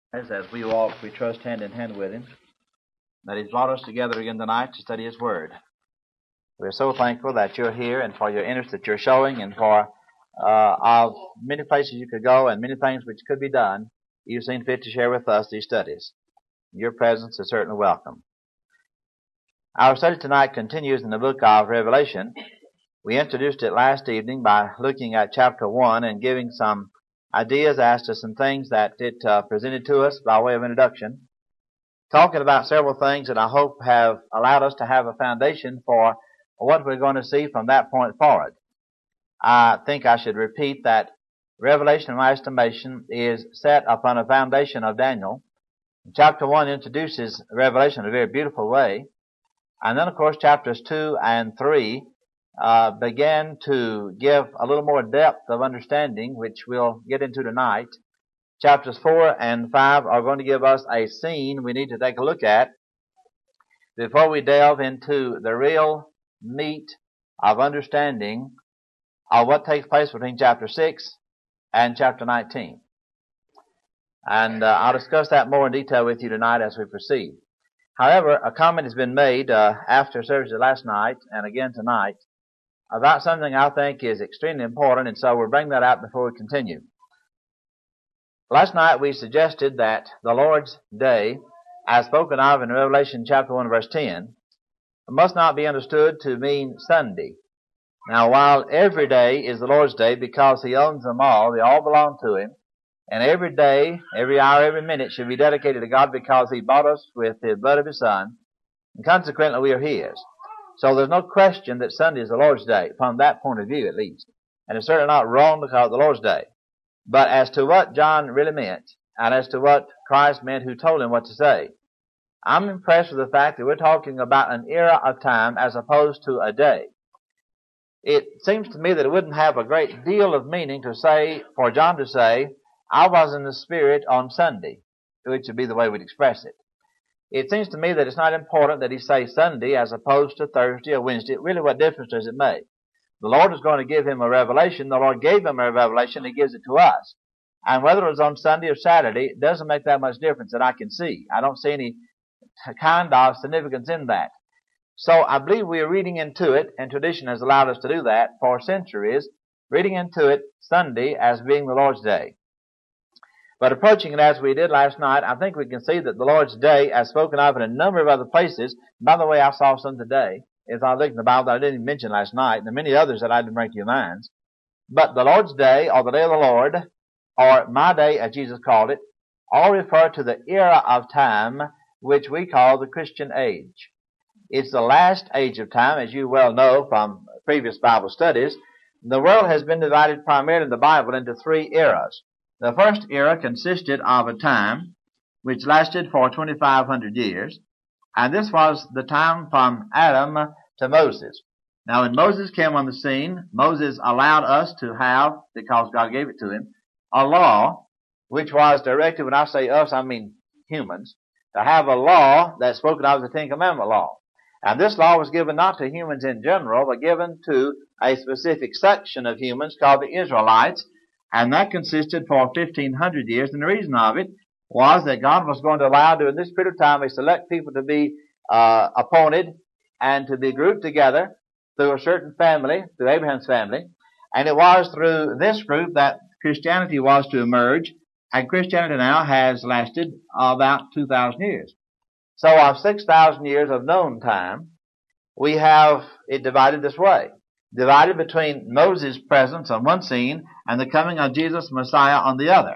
As we walk, we trust hand in hand with Him, that He's brought us together again tonight to study His Word. We're so thankful that you're here and for your interest that you're showing and for of many places you could go and many things which could be done. You've seen fit to share with us these studies. Your presence is certainly welcome. Our study tonight continues in the book of Revelation. We introduced it last evening by looking at chapter 1 and giving some ideas as to some things that it presented to us by way of introduction, talking about several things that I hope have allowed us to have a foundation for what we're going to see from that point forward. I think I should repeat that Revelation, in my estimation, is set upon a foundation of Daniel. Chapter 1 introduces Revelation in a very beautiful way, and then, of course, chapters 2 and 3 began to give a little more depth of understanding, which we'll get into tonight. Chapters 4 and 5 are going to give us a scene we need to take a look at before we delve into the real meat of understanding of what takes place between chapter 6 and chapter 19. And I'll discuss that more in detail with you tonight as we proceed. However, a comment has been made after service last night and again tonight about something I think is extremely important, and so we'll bring that out before we continue. Last night we suggested that the Lord's Day, as spoken of in Revelation chapter 1 verse 10, must not be understood to mean Sunday. Now, while every day is the Lord's Day because He owns them all, they all belong to Him, and every day, every hour, every minute should be dedicated to God because He bought us with the blood of His Son, and consequently we are His. So there's no question that Sunday is the Lord's Day, from that point of view at least. And it's certainly not wrong to call it the Lord's Day. But as to what John really meant, and as to what Christ meant who told him what to say, I'm impressed with the fact that we're talking about an era of time as opposed to a day. It seems to me that it wouldn't have a great deal of meaning to say, for John to say, I was in the Spirit on Sunday, which would be the way we'd express it. It seems to me that it's not important that he say Sunday as opposed to Thursday or Wednesday. Really, what difference does it make? The Lord is going to give him a revelation. The Lord gave him a revelation. He gives it to us. And whether it was on Sunday or Saturday, it doesn't make that much difference that I can see. I don't see any kind of significance in that. So I believe we are reading into it, and tradition has allowed us to do that for centuries, reading into it Sunday as being the Lord's Day. But approaching it as we did last night, I think we can see that the Lord's Day, as spoken of in a number of other places, by the way, I saw some today, as I looked in the Bible that I didn't even mention last night, and there are many others that I didn't bring to your minds. But the Lord's Day, or the Day of the Lord, or my day, as Jesus called it, all refer to the era of time which we call the Christian age. It's the last age of time, as you well know from previous Bible studies. The world has been divided primarily in the Bible into three eras. The first era consisted of a time which lasted for 2,500 years, and this was the time from Adam to Moses. Now, when Moses came on the scene, Moses allowed us to have, because God gave it to him, a law which was directed, when I say us, I mean humans, to have a law that's spoken of as the Ten Commandment law. And this law was given not to humans in general, but given to a specific section of humans called the Israelites, and that consisted for 1,500 years. And the reason of it was that God was going to allow during this period of time a select people to be appointed and to be grouped together through a certain family, through Abraham's family. And it was through this group that Christianity was to emerge. And Christianity now has lasted about 2,000 years. So of 6,000 years of known time, we have it divided this way. Divided between Moses' presence on one scene and the coming of Jesus Messiah on the other.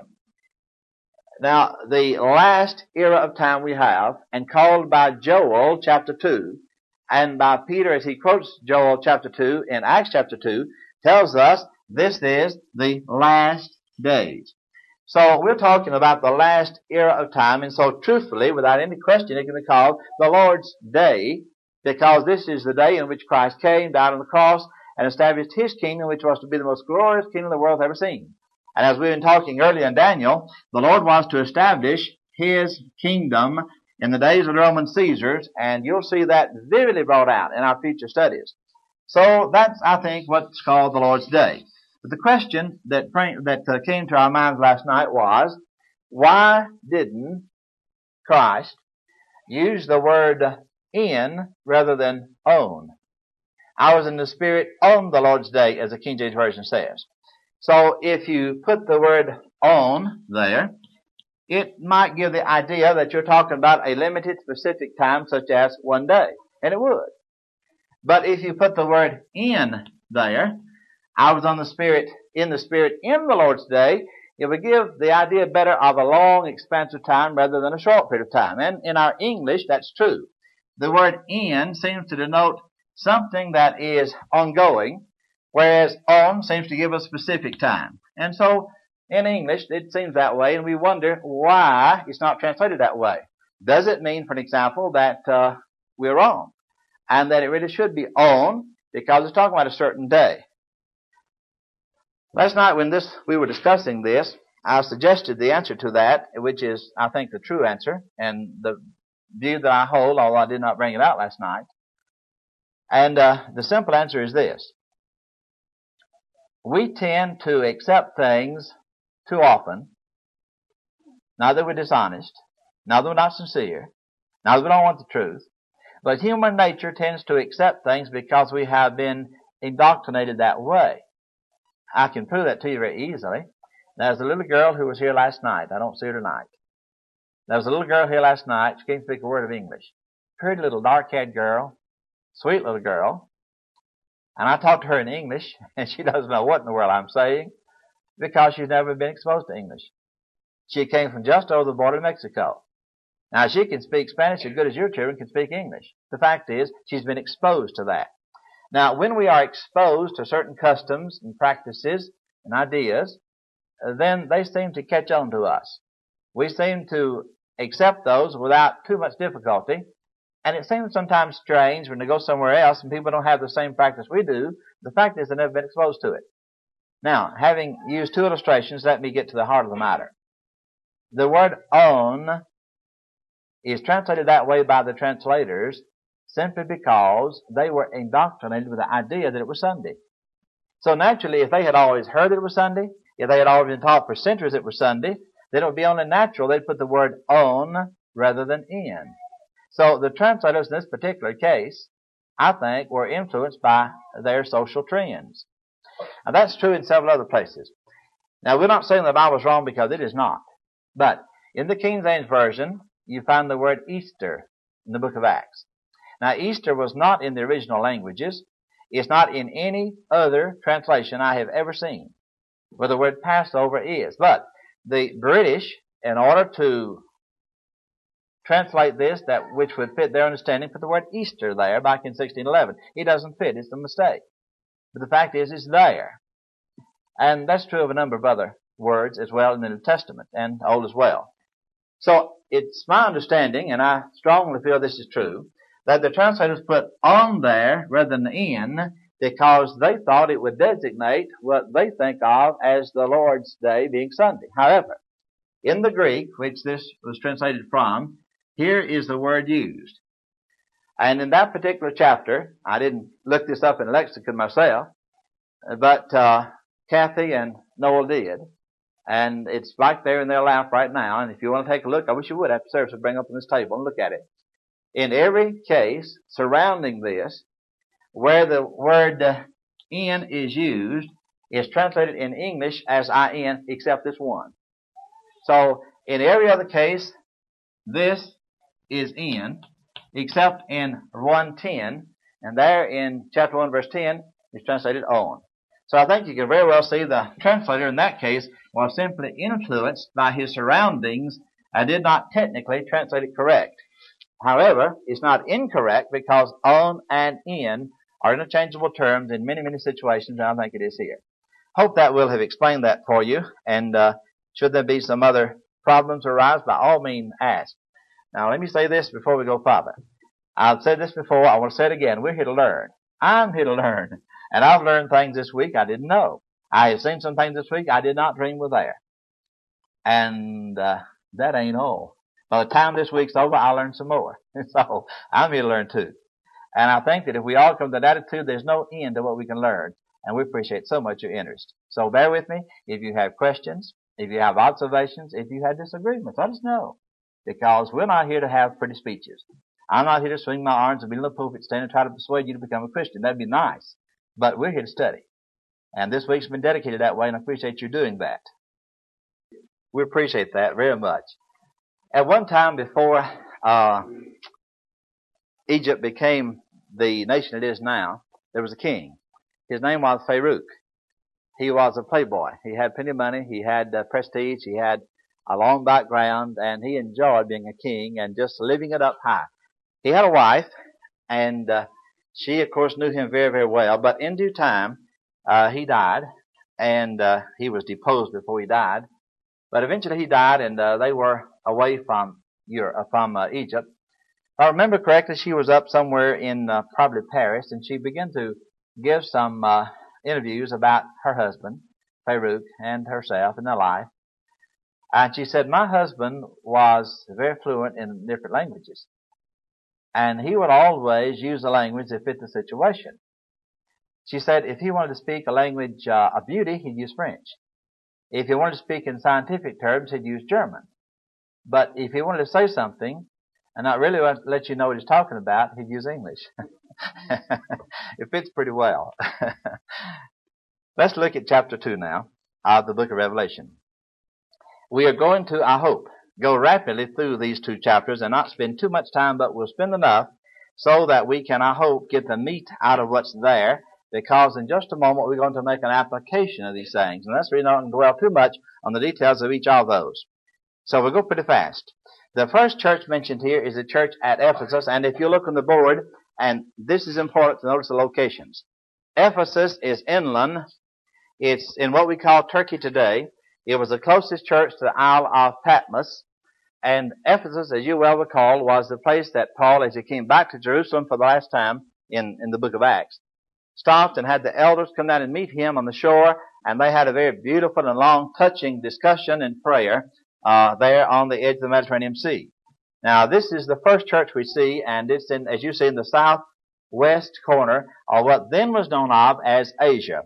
Now, the last era of time we have, and called by Joel chapter 2, and by Peter as he quotes Joel chapter 2 in Acts chapter 2, tells us this is the last days. So we're talking about the last era of time, and so truthfully, without any question, it can be called the Lord's Day, because this is the day in which Christ came, died on the cross, and established His kingdom, which was to be the most glorious kingdom the world has ever seen. And as we've been talking earlier in Daniel, the Lord was to establish His kingdom in the days of the Roman Caesars, and you'll see that vividly brought out in our future studies. So that's, I think, what's called the Lord's Day. But the question that came to our minds last night was, why didn't Christ use the word in rather than on? I was in the Spirit on the Lord's day, as the King James Version says. So if you put the word on there, it might give the idea that you're talking about a limited, specific time, such as one day. And it would. But if you put the word in there, I was in the Spirit in the Lord's day, it would give the idea better of a long, expansive time rather than a short period of time. And in our English, that's true. The word in seems to denote something that is ongoing, whereas on seems to give a specific time. And so, in English, it seems that way, and we wonder why it's not translated that way. Does it mean, for example, that we're wrong, and that it really should be on because it's talking about a certain day? Last night when we were discussing this, I suggested the answer to that, which is, I think, the true answer, and the view that I hold, although I did not bring it out last night. And the simple answer is this. We tend to accept things too often, not that we're dishonest, not that we're not sincere, not that we don't want the truth, but human nature tends to accept things because we have been indoctrinated that way. I can prove that to you very easily. There's a little girl who was here last night. I don't see her tonight. There was a little girl here last night. She can't speak a word of English. Pretty little dark-haired girl, sweet little girl. And I talked to her in English, and she doesn't know what in the world I'm saying because she's never been exposed to English. She came from just over the border of Mexico. Now, she can speak Spanish as good as your children can speak English. The fact is, she's been exposed to that. Now, when we are exposed to certain customs and practices and ideas, then they seem to catch on to us. We seem to accept those without too much difficulty, and it seems sometimes strange when they go somewhere else and people don't have the same practice we do. The fact is they've never been exposed to it. Now, having used two illustrations, let me get to the heart of the matter. The word on is translated that way by the translators simply because they were indoctrinated with the idea that it was Sunday. So naturally, if they had always heard that it was Sunday, if they had always been taught for centuries it was Sunday, then it would be only natural they'd put the word on rather than in. So the translators in this particular case, I think, were influenced by their social trends. Now that's true in several other places. Now we're not saying the Bible's wrong because it is not. But in the King James Version, you find the word Easter in the book of Acts. Now, Easter was not in the original languages. It's not in any other translation I have ever seen where the word Passover is. But the British, in order to translate this, that which would fit their understanding, put the word Easter there back in 1611. It doesn't fit. It's a mistake. But the fact is, it's there. And that's true of a number of other words as well in the New Testament and Old as well. So it's my understanding, and I strongly feel this is true, that the translators put on there rather than in because they thought it would designate what they think of as the Lord's Day being Sunday. However, in the Greek, which this was translated from, here is the word used. And in that particular chapter, I didn't look this up in lexicon myself, but Kathy and Noel did. And it's right there in their lap right now. And if you want to take a look, I wish you would after service, bring up on this table and look at it. In every case surrounding this, where the word in is used, is translated in English as in, except this one. So, in every other case, this is in, except in 1:10, and there in chapter 1, verse 10, is translated on. So I think you can very well see the translator in that case was simply influenced by his surroundings and did not technically translate it correct. However, it's not incorrect because on and in are interchangeable terms in many, many situations, and I think it is here. Hope that will have explained that for you, and should there be some other problems arise, by all means ask. Now, let me say this before we go farther. I've said this before, I want to say it again. We're here to learn. I'm here to learn, and I've learned things this week I didn't know. I have seen some things this week I did not dream were there. And that ain't all. By the time this week's over, I'll learn some more. So, I'm here to learn too. And I think that if we all come to that attitude, there's no end to what we can learn. And we appreciate so much your interest. So bear with me. If you have questions, If you have observations, if you have disagreements, let us know. Because we're not here to have pretty speeches. I'm not here to swing my arms and be in the pulpit stand and try to persuade you to become a Christian. That'd be nice. But we're here to study. And this week's been dedicated that way, and I appreciate you doing that. We appreciate that very much. At one time before Egypt became the nation it is now, there was a king. His name was Pharaoh. He was a playboy. He had plenty of money. He had prestige. He had a long background, and he enjoyed being a king and just living it up high. He had a wife, and she, of course, knew him very, very well. But in due time, he died, and he was deposed before he died. But eventually he died, and they were away from Egypt. If I remember correctly, she was up somewhere in probably Paris, and she began to give some interviews about her husband, Pharaoh, and herself and their life. And she said, my husband was very fluent in different languages. And he would always use a language that fit the situation. She said if he wanted to speak a language of beauty, he'd use French. If he wanted to speak in scientific terms, he'd use German. But if he wanted to say something and not really let you know what he's talking about, he'd use English. It fits pretty well. Let's look at chapter 2 now of the book of Revelation. We are going to, I hope, go rapidly through these 2 chapters and not spend too much time, but we'll spend enough so that we can, I hope, get the meat out of what's there, because in just a moment we're going to make an application of these things. And that's really not going to dwell too much on the details of each of those. So we'll go pretty fast. The first church mentioned here is the church at Ephesus, and if you look on the board, and this is important to notice the locations. Ephesus is inland. It's in what we call Turkey today. It was the closest church to the Isle of Patmos. And Ephesus, as you well recall, was the place that Paul, as he came back to Jerusalem for the last time in the book of Acts, stopped and had the elders come down and meet him on the shore, and they had a very beautiful and long, touching discussion and prayer there on the edge of the Mediterranean Sea. Now, this is the first church we see, and it's in, as you see, in the southwest corner of what then was known of as Asia.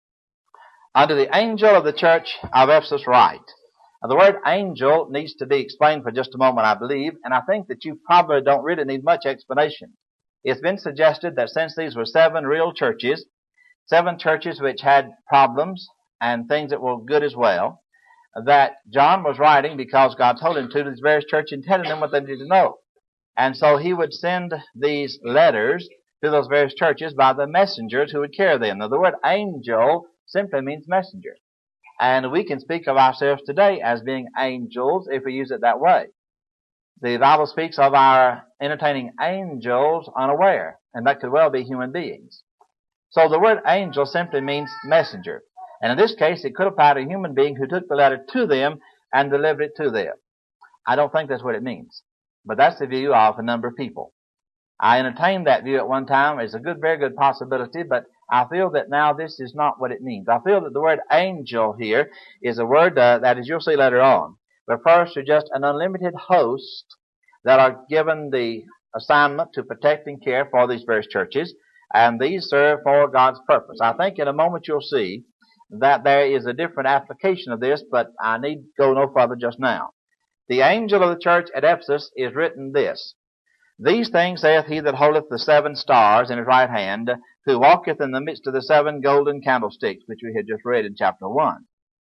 Unto the angel of the church of Ephesus write. Now, the word angel needs to be explained for just a moment, I believe, and I think that you probably don't really need much explanation. It's been suggested that since these were 7 real churches, 7 churches which had problems and things that were good as well, that John was writing because God told him to these various churches and telling them what they needed to know. And so he would send these letters to those various churches by the messengers who would carry them. Now, the word angel simply means messenger. And we can speak of ourselves today as being angels if we use it that way. The Bible speaks of our entertaining angels unaware, and that could well be human beings. So the word angel simply means messenger. And in this case, it could apply to a human being who took the letter to them and delivered it to them. I don't think that's what it means. But that's the view of a number of people. I entertained that view at one time as a very good possibility, but I feel that now this is not what it means. I feel that the word angel here is a word that, as you'll see later on, refers to just an unlimited host that are given the assignment to protect and care for these various churches, and these serve for God's purpose. I think in a moment you'll see that there is a different application of this, but I need go no further just now. The angel of the church at Ephesus is written this: These things saith he that holdeth the 7 stars in his right hand, who walketh in the midst of the 7 golden candlesticks, which we had just read in chapter 1.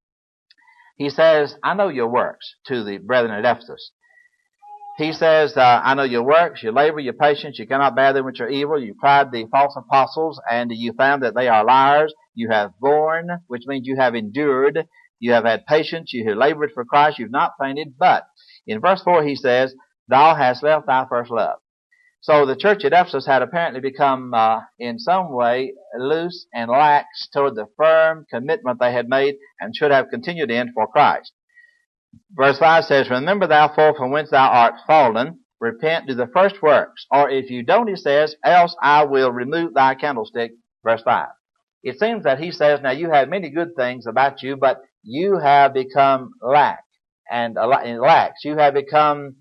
He says, I know your works, to the brethren at Ephesus. He says, I know your works, your labor, your patience, you cannot bear them which are evil. You tried the false apostles, and you found that they are liars. You have borne, which means you have endured. You have had patience. You have labored for Christ. You've not fainted. But in verse 4 he says, Thou hast left thy first love. So the church at Ephesus had apparently become, in some way, loose and lax toward the firm commitment they had made and should have continued in for Christ. Verse 5 says, Remember thou from whence thou art fallen, repent, do the first works. Or if you don't, he says, else I will remove thy candlestick. Verse 5. It seems that he says, now you have many good things about you, but you have become lax. You have become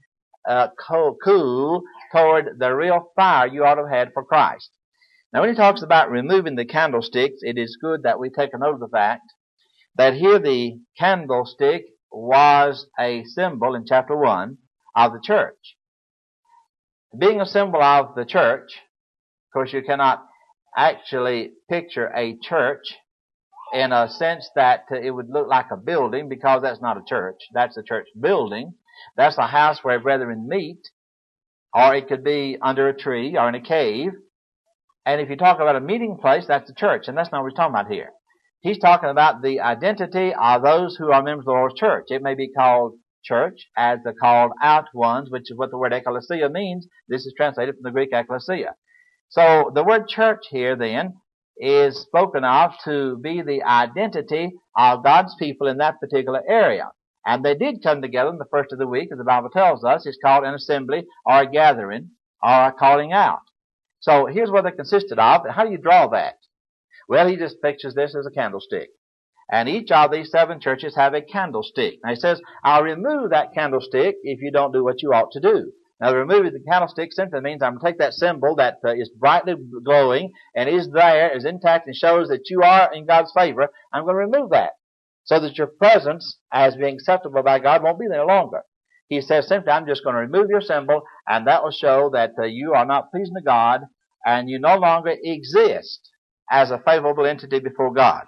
cool toward the real fire you ought to have had for Christ. Now when he talks about removing the candlesticks, it is good that we take a note of the fact that here the candlestick was a symbol in chapter 1 of the church. Being a symbol of the church, of course you cannot actually picture a church in a sense that it would look like a building, because that's not a church. That's a church building. That's a house where brethren meet, or it could be under a tree or in a cave. And if you talk about a meeting place, that's a church, and that's not what he's talking about here. He's talking about the identity of those who are members of the Lord's church. It may be called church as the called out ones, which is what the word ecclesia means. This is translated from the Greek ecclesia. So the word church here then is spoken of to be the identity of God's people in that particular area. And they did come together in the first of the week, as the Bible tells us. It's called an assembly or a gathering or a calling out. So here's what they consisted of. How do you draw that? Well, he just pictures this as a candlestick. And each of these 7 churches have a candlestick. Now he says, I'll remove that candlestick if you don't do what you ought to do. Now, removing the candlestick simply means I'm going to take that symbol that is brightly glowing and is there, is intact, and shows that you are in God's favor. I'm going to remove that so that your presence as being acceptable by God won't be there longer. He says simply, I'm just going to remove your symbol, and that will show that you are not pleasing to God, and you no longer exist as a favorable entity before God.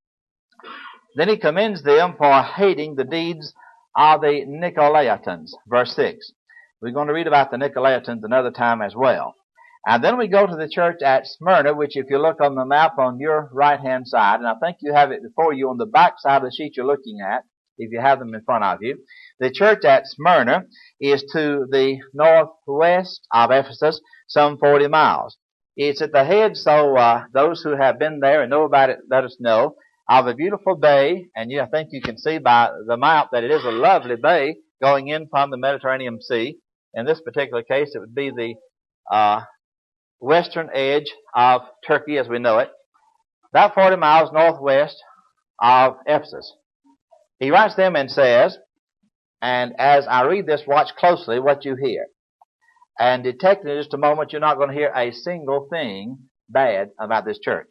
Then he commends them for hating the deeds of the Nicolaitans. Verse 6. We're going to read about the Nicolaitans another time as well. And then we go to the church at Smyrna, which if you look on the map on your right-hand side, and I think you have it before you on the back side of the sheet you're looking at, if you have them in front of you. The church at Smyrna is to the northwest of Ephesus, some 40 miles. It's at the head, so those who have been there and know about it, let us know, of a beautiful bay, and I think you can see by the map that it is a lovely bay going in from the Mediterranean Sea. In this particular case, it would be the western edge of Turkey as we know it, about 40 miles northwest of Ephesus. He writes them and says, and as I read this, watch closely what you hear. And detect in just a moment, you're not going to hear a single thing bad about this church.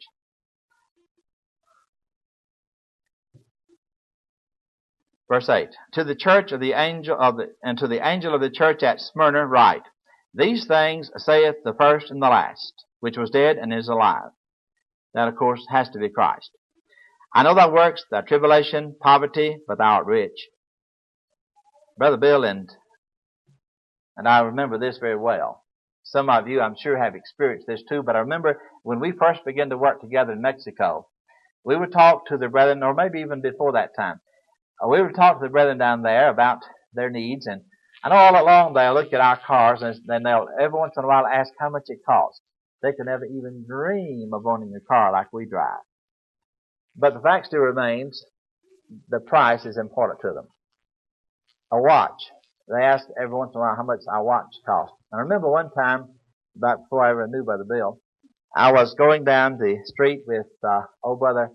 Verse 8, to the church of the angel of the, and to the angel of the church at Smyrna write, these things saith the first and the last, which was dead and is alive. That, of course, has to be Christ. I know thy works, thy tribulation, poverty, but thou art rich. Brother Bill, and I remember this very well. Some of you, I'm sure, have experienced this too, but I remember when we first began to work together in Mexico, we would talk to the brethren, or maybe even before that time, we would talk to the brethren down there about their needs, and I know all along they'll look at our cars, and then they'll every once in a while ask how much it costs. They could never even dream of owning a car like we drive. But the fact still remains, the price is important to them. A watch. They ask every once in a while how much our watch costs. I remember one time, about before I ever knew Brother Bill, I was going down the street with old brother,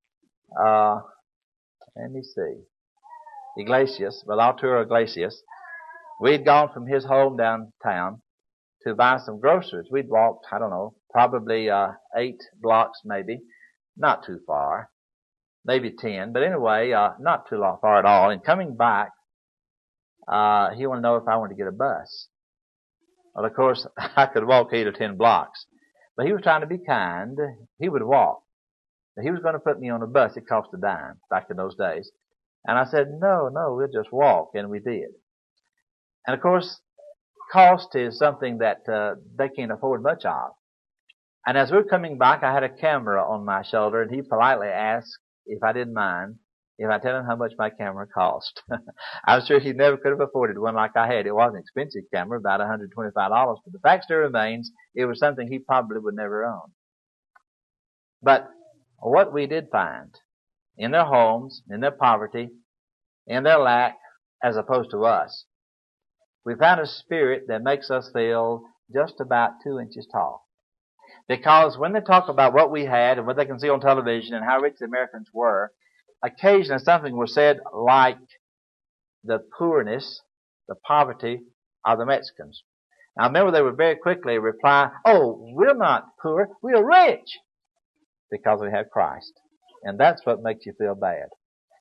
let me see, Iglesias, Arturo Iglesias. We'd gone from his home downtown to buy some groceries. We'd walked, I don't know, probably 8 blocks maybe, not too far, maybe 10, but anyway, not too far at all. And coming back, he wanted to know if I wanted to get a bus. Well, of course, I could walk 8 or 10 blocks, but he was trying to be kind. He would walk. He was going to put me on a bus. It cost a dime back in those days. And I said, no, we'll just walk. And we did. And of course, cost is something that they can't afford much of. And as we were coming back, I had a camera on my shoulder, and he politely asked if I didn't mind if I tell him how much my camera cost. I'm sure he never could have afforded one like I had. It was an expensive camera, about $125, but the fact still remains, it was something he probably would never own. But what we did find in their homes, in their poverty, in their lack, as opposed to us, we found a spirit that makes us feel just about 2 inches tall. Because when they talk about what we had and what they can see on television and how rich the Americans were, occasionally something was said like the poorness, the poverty of the Mexicans. Now remember, they would very quickly reply, oh, we're not poor, we're rich, because we have Christ. And that's what makes you feel bad.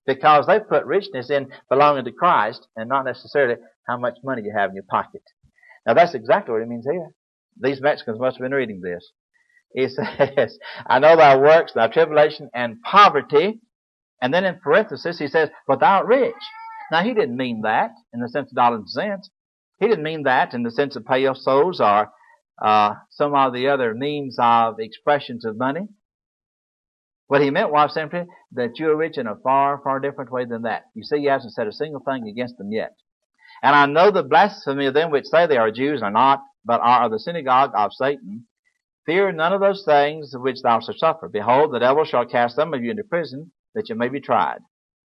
because they put richness in belonging to Christ and not necessarily how much money you have in your pocket. Now that's exactly what it means here. These Mexicans must have been reading this. He says, I know thy works, thy tribulation and poverty. And then in parenthesis he says, but thou art rich. Now he didn't mean that in the sense of dollars and cents. He didn't mean that in the sense of pesos or some of the other means of expressions of money. What he meant was simply that you're rich in a far, far different way than that. You see, he hasn't said a single thing against them yet. And I know the blasphemy of them which say they are Jews are not, but are of the synagogue of Satan. Fear none of those things which thou shalt suffer. Behold, the devil shall cast some of you into prison, that you may be tried.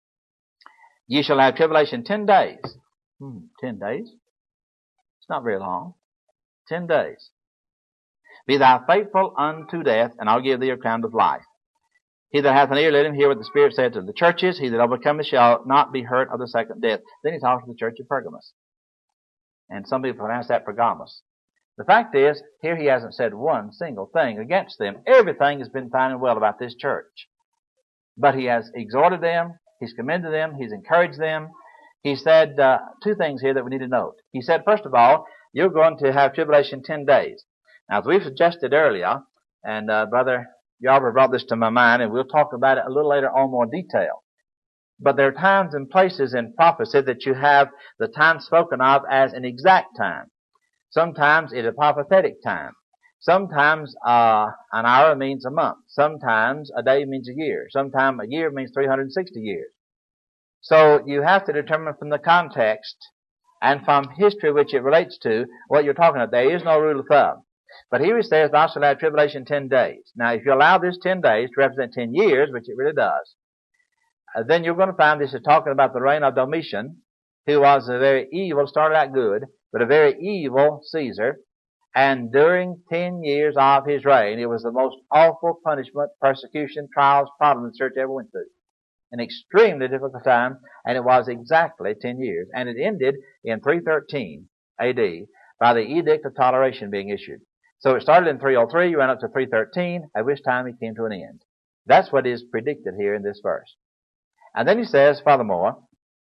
Ye shall have tribulation 10 days. 10 days? It's not very long. 10 days. Be thou faithful unto death, and I'll give thee a crown of life. He that hath an ear, let him hear what the Spirit saith to the churches. He that overcometh shall not be hurt of the second death. Then he talks to the church of Pergamos. And some people pronounce that Pergamos. The fact is, here he hasn't said one single thing against them. Everything has been fine and well about this church. But he has exhorted them, he's commended them, he's encouraged them. He said two things here that we need to note. He said, first of all, you're going to have tribulation 10 days. Now, as we've suggested earlier, and Brother Yarber brought this to my mind, and we'll talk about it a little later on more detail. But there are times and places in prophecy that you have the time spoken of as an exact time. Sometimes it's a prophetic time. Sometimes an hour means a month. Sometimes a day means a year. Sometimes a year means 360 years. So you have to determine from the context and from history which it relates to what you're talking about. There is no rule of thumb. But here he says, thou shalt have tribulation 10 days. Now, if you allow this 10 days to represent 10 years, which it really does, then you're going to find this is talking about the reign of Domitian, who was a very evil, started out good, but a very evil Caesar. And during 10 years of his reign, it was the most awful punishment, persecution, trials, problems the church ever went through. An extremely difficult time, and it was exactly 10 years. And it ended in 313 A.D. by the Edict of Toleration being issued. So it started in 303, ran up to 313, at which time it came to an end. That's what is predicted here in this verse. And then he says, furthermore,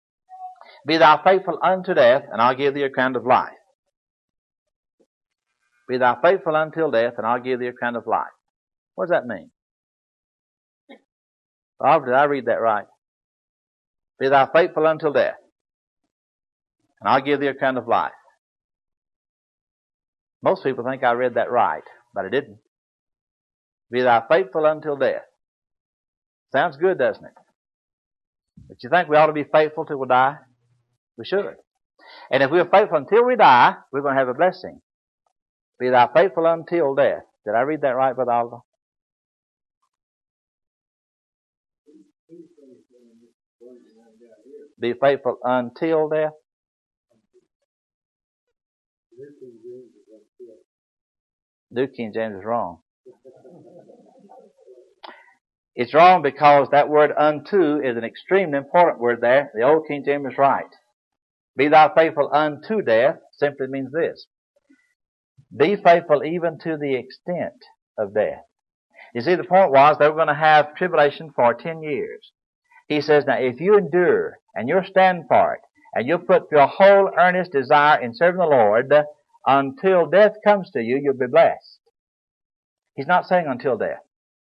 be thou faithful unto death, and I'll give thee a crown of life. Be thou faithful until death, and I'll give thee a crown of life. What does that mean? Bob, did I read that right? Be thou faithful until death, and I'll give thee a crown of life. Most people think I read that right, but I didn't. Be thou faithful until death. Sounds good, doesn't it? But you think we ought to be faithful till we die? We should. And if we're faithful until we die, we're going to have a blessing. Be thou faithful until death. Did I read that right, Brother Oliver? Be faithful until death. New King James is wrong. It's wrong because that word unto is an extremely important word there. The old King James is right. Be thou faithful unto death simply means this. Be faithful even to the extent of death. You see, the point was they were going to have tribulation for 10 years. He says, now if you endure and you'll stand for it and you'll put your whole earnest desire in serving the Lord until death comes to you, you'll be blessed. He's not saying until death.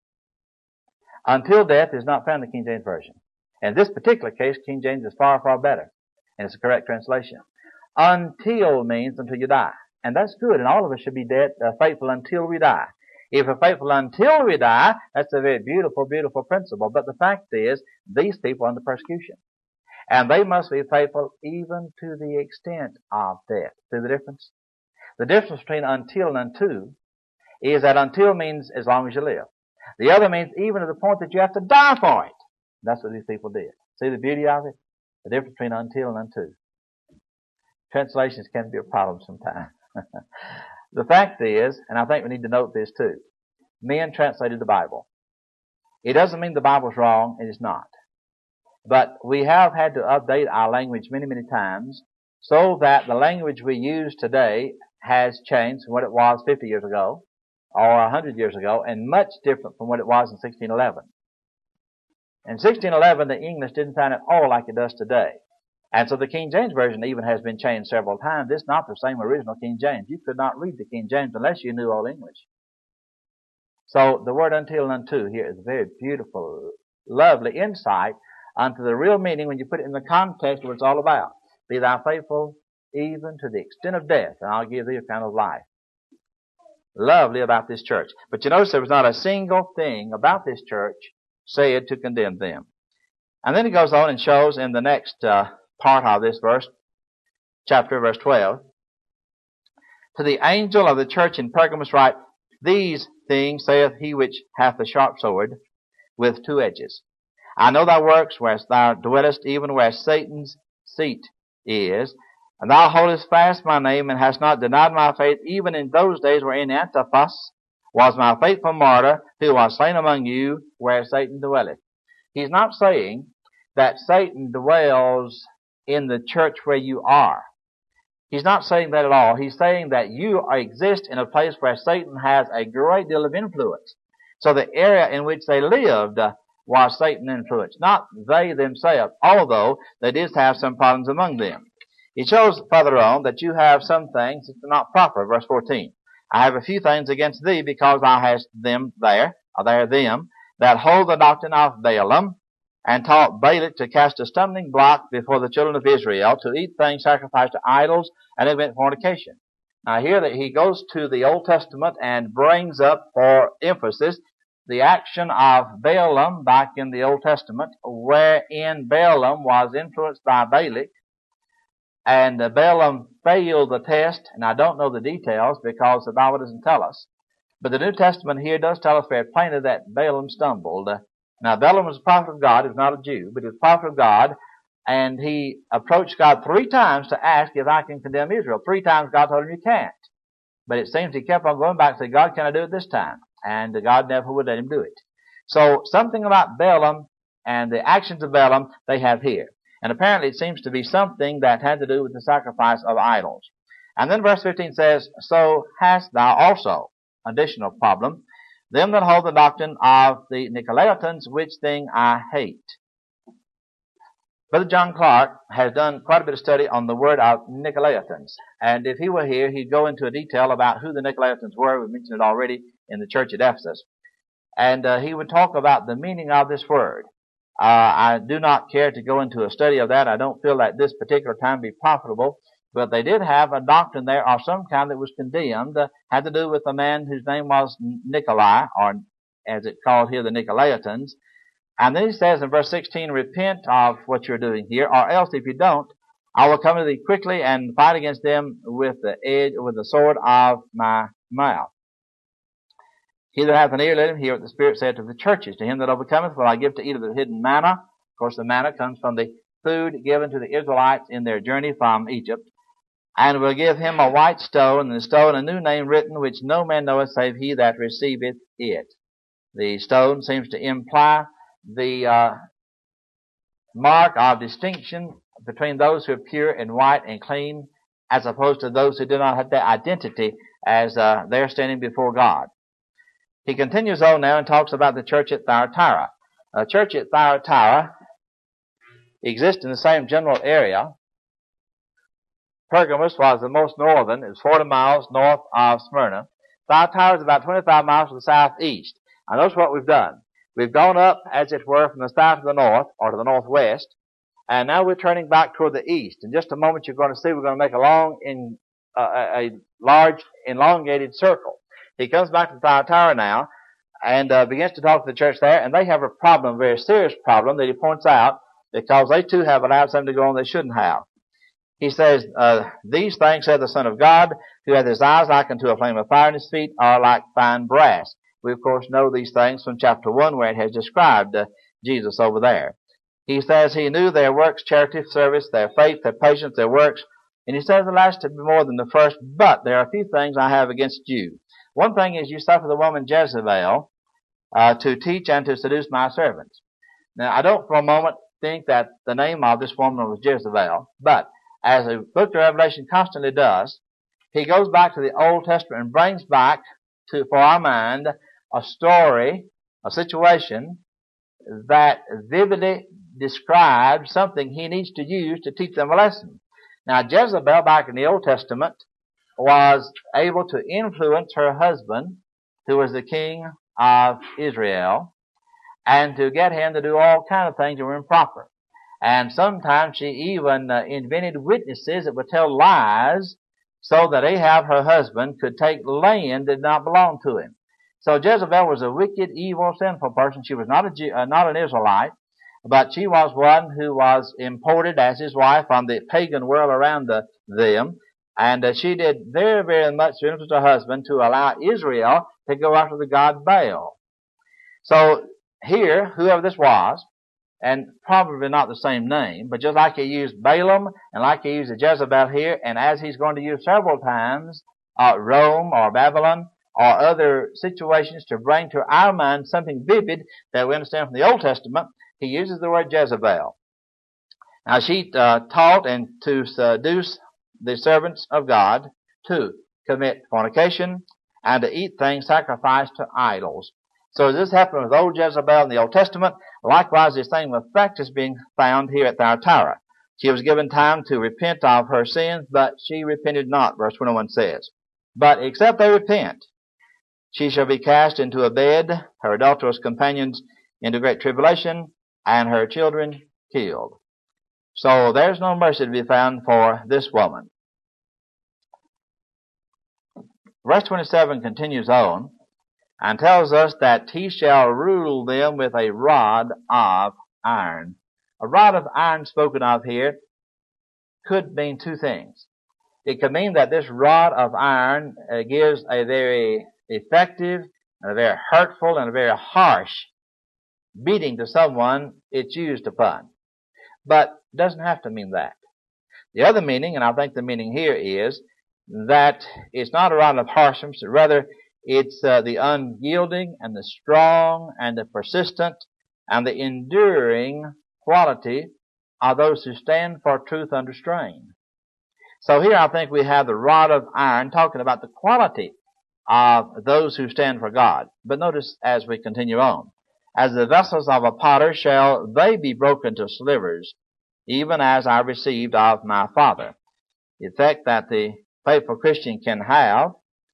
Until death is not found in the King James Version. In this particular case, King James is far, far better. And it's a correct translation. Until means until you die. And that's good. And all of us should be faithful until we die. If we're faithful until we die, that's a very beautiful, beautiful principle. But the fact is, these people are under persecution. And they must be faithful even to the extent of death. See the difference? The difference between until and unto is that until means as long as you live. The other means even to the point that you have to die for it. That's what these people did. See the beauty of it? The difference between until and unto. Translations can be a problem sometimes. The fact is, and I think we need to note this too, men translated the Bible. It doesn't mean the Bible's wrong, it is not. But we have had to update our language many, many times so that the language we use today has changed from what it was 50 years ago or 100 years ago and much different from what it was in 1611. In 1611, the English didn't sound at all like it does today. And so the King James Version even has been changed several times. It's not the same original King James. You could not read the King James unless you knew Old English. So the word until and unto here is a very beautiful, lovely insight unto the real meaning when you put it in the context of what it's all about. Be thou faithful even to the extent of death, and I'll give thee a crown of life. Lovely about this church. But you notice there was not a single thing about this church said to condemn them. And then he goes on and shows in the next part of this verse, chapter, verse 12, to the angel of the church in Pergamos write, these things saith he which hath the sharp sword with two edges. I know thy works, whereas thou dwellest, even where Satan's seat is, and thou holdest fast my name, and hast not denied my faith, even in those days wherein Antipas was my faithful martyr, who was slain among you, where Satan dwelleth. He's not saying that Satan dwells in the church where you are. He's not saying that at all. He's saying that you exist in a place where Satan has a great deal of influence. So the area in which they lived was Satan influenced, not they themselves, although they did have some problems among them. He shows further on that you have some things that are not proper. Verse 14. I have a few things against thee, because thou hast them them, that hold the doctrine of Balaam, and taught Balak to cast a stumbling block before the children of Israel, to eat things sacrificed to idols, and commit fornication. Now here that he goes to the Old Testament and brings up for emphasis the action of Balaam back in the Old Testament, wherein Balaam was influenced by Balak, and Balaam failed the test, and I don't know the details because the Bible doesn't tell us. But the New Testament here does tell us very plainly that Balaam stumbled. Now Balaam was a prophet of God. He was not a Jew, but he was a prophet of God, and he approached God 3 times to ask if I can condemn Israel. 3 times God told him you can't. But it seems he kept on going back and said, God, can I do it this time? And God never would let him do it. So something about Balaam and the actions of Balaam they have here. And apparently it seems to be something that had to do with the sacrifice of idols. And then verse 15 says, so hast thou also, additional problem, them that hold the doctrine of the Nicolaitans, which thing I hate. Brother John Clark has done quite a bit of study on the word of Nicolaitans. And if he were here, he'd go into a detail about who the Nicolaitans were. We mentioned it already in the church at Ephesus. And he would talk about the meaning of this word. I do not care to go into a study of that. I don't feel that this particular time be profitable. But they did have a doctrine there of some kind that was condemned, had to do with a man whose name was Nikolai, or as it's called here, the Nicolaitans. And then he says in verse 16, repent of what you're doing here, or else if you don't, I will come to thee quickly and fight against them with the sword of my mouth. He that hath an ear, let him hear what the Spirit saith to the churches. To him that overcometh will I give to eat of the hidden manna. Of course, the manna comes from the food given to the Israelites in their journey from Egypt. And will give him a white stone, and the stone a new name written, which no man knoweth save he that receiveth it. The stone seems to imply the mark of distinction between those who are pure and white and clean, as opposed to those who do not have that identity as they're standing before God. He continues on now and talks about the church at Thyatira. The church at Thyatira exists in the same general area. Pergamos was the most northern. It was 40 miles north of Smyrna. Thyatira is about 25 miles to the southeast. Now notice what we've done. We've gone up, as it were, from the south to the north, or to the northwest, and now we're turning back toward the east. In just a moment you're going to see we're going to make a large elongated circle. He comes back to Thyatira now and begins to talk to the church there, and they have a problem, a very serious problem that he points out, because they too have allowed something to go on they shouldn't have. He says, these things saith the Son of God, who hath his eyes like unto a flame of fire, and his feet are like fine brass. We, of course, know these things from chapter 1, where it has described Jesus over there. He says he knew their works, charity, service, their faith, their patience, their works. And he says the last to be more than the first, but there are a few things I have against you. One thing is you suffer the woman Jezebel to teach and to seduce my servants. Now, I don't for a moment think that the name of this woman was Jezebel, but as the book of Revelation constantly does, he goes back to the Old Testament and brings back for our mind, a story, a situation that vividly describes something he needs to use to teach them a lesson. Now, Jezebel, back in the Old Testament, was able to influence her husband, who was the king of Israel, and to get him to do all kinds of things that were improper. And sometimes she even invented witnesses that would tell lies so that Ahab, her husband, could take land that did not belong to him. So Jezebel was a wicked, evil, sinful person. She was not not an Israelite, but she was one who was imported as his wife from the pagan world around them. And she did very, very much to influence her husband to allow Israel to go after the god Baal. So here, whoever this was, and probably not the same name, but just like he used Balaam and like he used Jezebel here, and as he's going to use several times Rome or Babylon or other situations to bring to our mind something vivid that we understand from the Old Testament, he uses the word Jezebel. Now she taught and to seduce the servants of God to commit fornication and to eat things sacrificed to idols. So this happened with old Jezebel in the Old Testament. Likewise, this same effect is being found here at Thyatira. She was given time to repent of her sins, but she repented not, verse 21 says. But except they repent, she shall be cast into a bed, her adulterous companions into great tribulation, and her children killed. So there's no mercy to be found for this woman. Verse 27 continues on and tells us that he shall rule them with a rod of iron. A rod of iron spoken of here could mean two things. It could mean that this rod of iron gives a very effective, and a very hurtful, and a very harsh beating to someone it's used upon. But it doesn't have to mean that. The other meaning, and I think the meaning here is that it's not a rod of harshness, rather it's the unyielding and the strong and the persistent and the enduring quality of those who stand for truth under strain. So here I think we have the rod of iron talking about the quality of those who stand for God. But notice as we continue on, as the vessels of a potter shall they be broken to slivers, even as I received of my Father. The effect that the faithful Christian can have,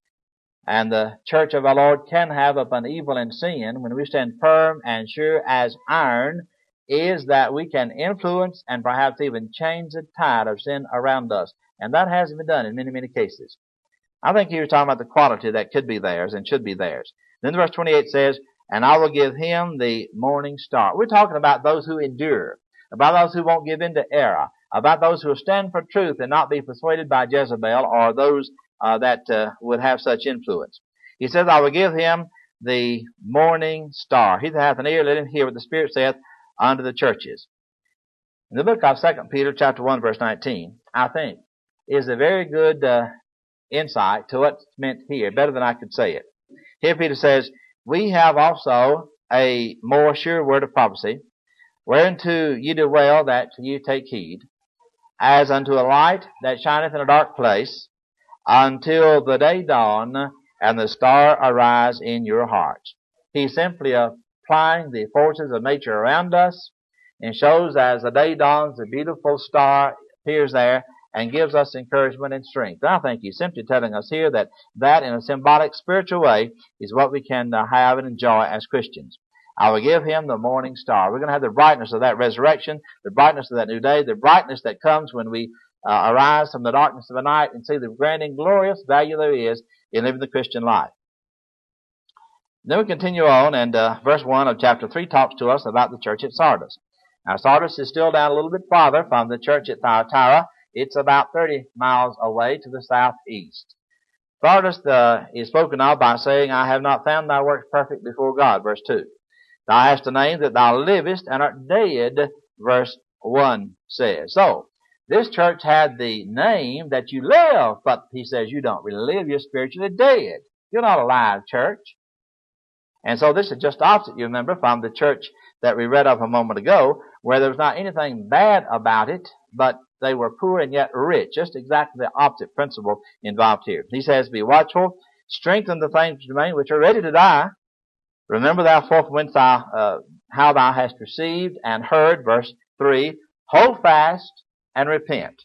and the church of our Lord can have upon evil and sin, when we stand firm and sure as iron, is that we can influence and perhaps even change the tide of sin around us. And that has been done in many, many cases. I think he was talking about the quality that could be theirs and should be theirs. Then verse 28 says, and I will give him the morning star. We're talking about those who endure, about those who won't give in to error, about those who will stand for truth and not be persuaded by Jezebel or those that would have such influence. He says, I will give him the morning star. He that hath an ear, let him hear what the Spirit saith unto the churches. In the book of 2 Peter chapter 1 verse 19, I think, is a very good insight to what's meant here, better than I could say it. Here Peter says, we have also a more sure word of prophecy, whereunto ye do well that ye take heed, as unto a light that shineth in a dark place, until the day dawn and the star arise in your hearts. He's simply applying the forces of nature around us, and shows as the day dawns, the beautiful star appears there and gives us encouragement and strength. And I think he's simply telling us here that in a symbolic, spiritual way is what we can have and enjoy as Christians. I will give him the morning star. We're going to have the brightness of that resurrection, the brightness of that new day, the brightness that comes when we arise from the darkness of the night and see the grand and glorious value there is in living the Christian life. Then we continue on, and verse 1 of chapter 3 talks to us about the church at Sardis. Now, Sardis is still down a little bit farther from the church at Thyatira. It's about 30 miles away to the southeast. Sardis is spoken of by saying, I have not found thy works perfect before God, verse 2. Thou hast a name that thou livest and art dead, verse 1 says. So, this church had the name that you live, but he says you don't really live, you're spiritually dead. You're not a live church. And so this is just opposite, you remember, from the church that we read of a moment ago, where there was not anything bad about it, but they were poor and yet rich. Just exactly the opposite principle involved here. He says, be watchful, strengthen the things which remain, which are ready to die. Remember thou forth whence thou how thou hast received and heard, verse 3, hold fast and repent.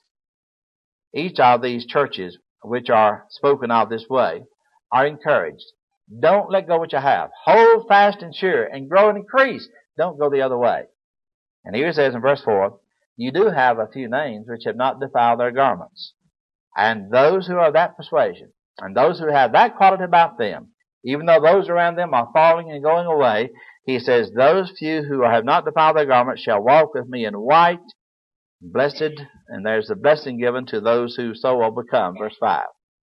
Each of these churches which are spoken of this way are encouraged. Don't let go what you have. Hold fast and sure and grow and increase. Don't go the other way. And here it says in verse 4, you do have a few names which have not defiled their garments. And those who are that persuasion, and those who have that quality about them, even though those around them are falling and going away, he says, those few who have not defiled their garments shall walk with me in white, blessed, and there's a blessing given to those who so will become. Verse 5.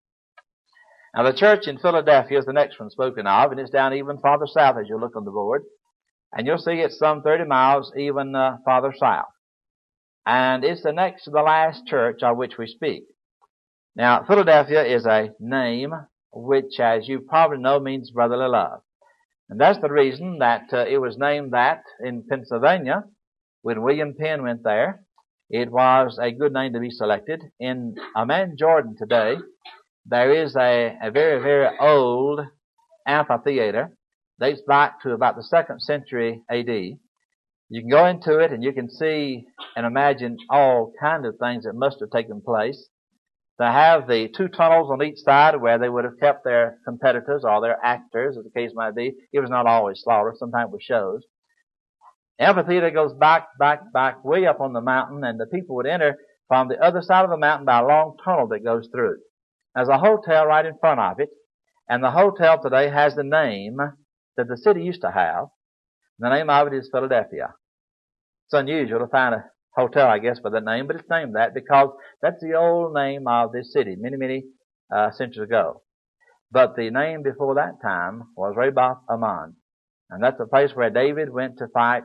Now the church in Philadelphia is the next one spoken of, and it's down even farther south as you look on the board. And you'll see it's some 30 miles even farther south. And it's the next to the last church of which we speak. Now, Philadelphia is a name which, as you probably know, means brotherly love. And that's the reason that it was named that in Pennsylvania when William Penn went there. It was a good name to be selected. In Amman, Jordan today, there is a very, very old amphitheater. Dates back to about the 2nd century A.D. You can go into it and you can see and imagine all kinds of things that must have taken place. They have the 2 tunnels on each side where they would have kept their competitors or their actors, as the case might be. It was not always slaughter, sometimes with shows. The amphitheater goes back, way up on the mountain, and the people would enter from the other side of the mountain by a long tunnel that goes through. There's a hotel right in front of it, and the hotel today has the name that the city used to have. The name of it is Philadelphia. It's unusual to find a hotel, I guess, by that name, but it's named that because that's the old name of this city many centuries ago. But the name before that time was Rabbah Ammon, and that's the place where David went to fight,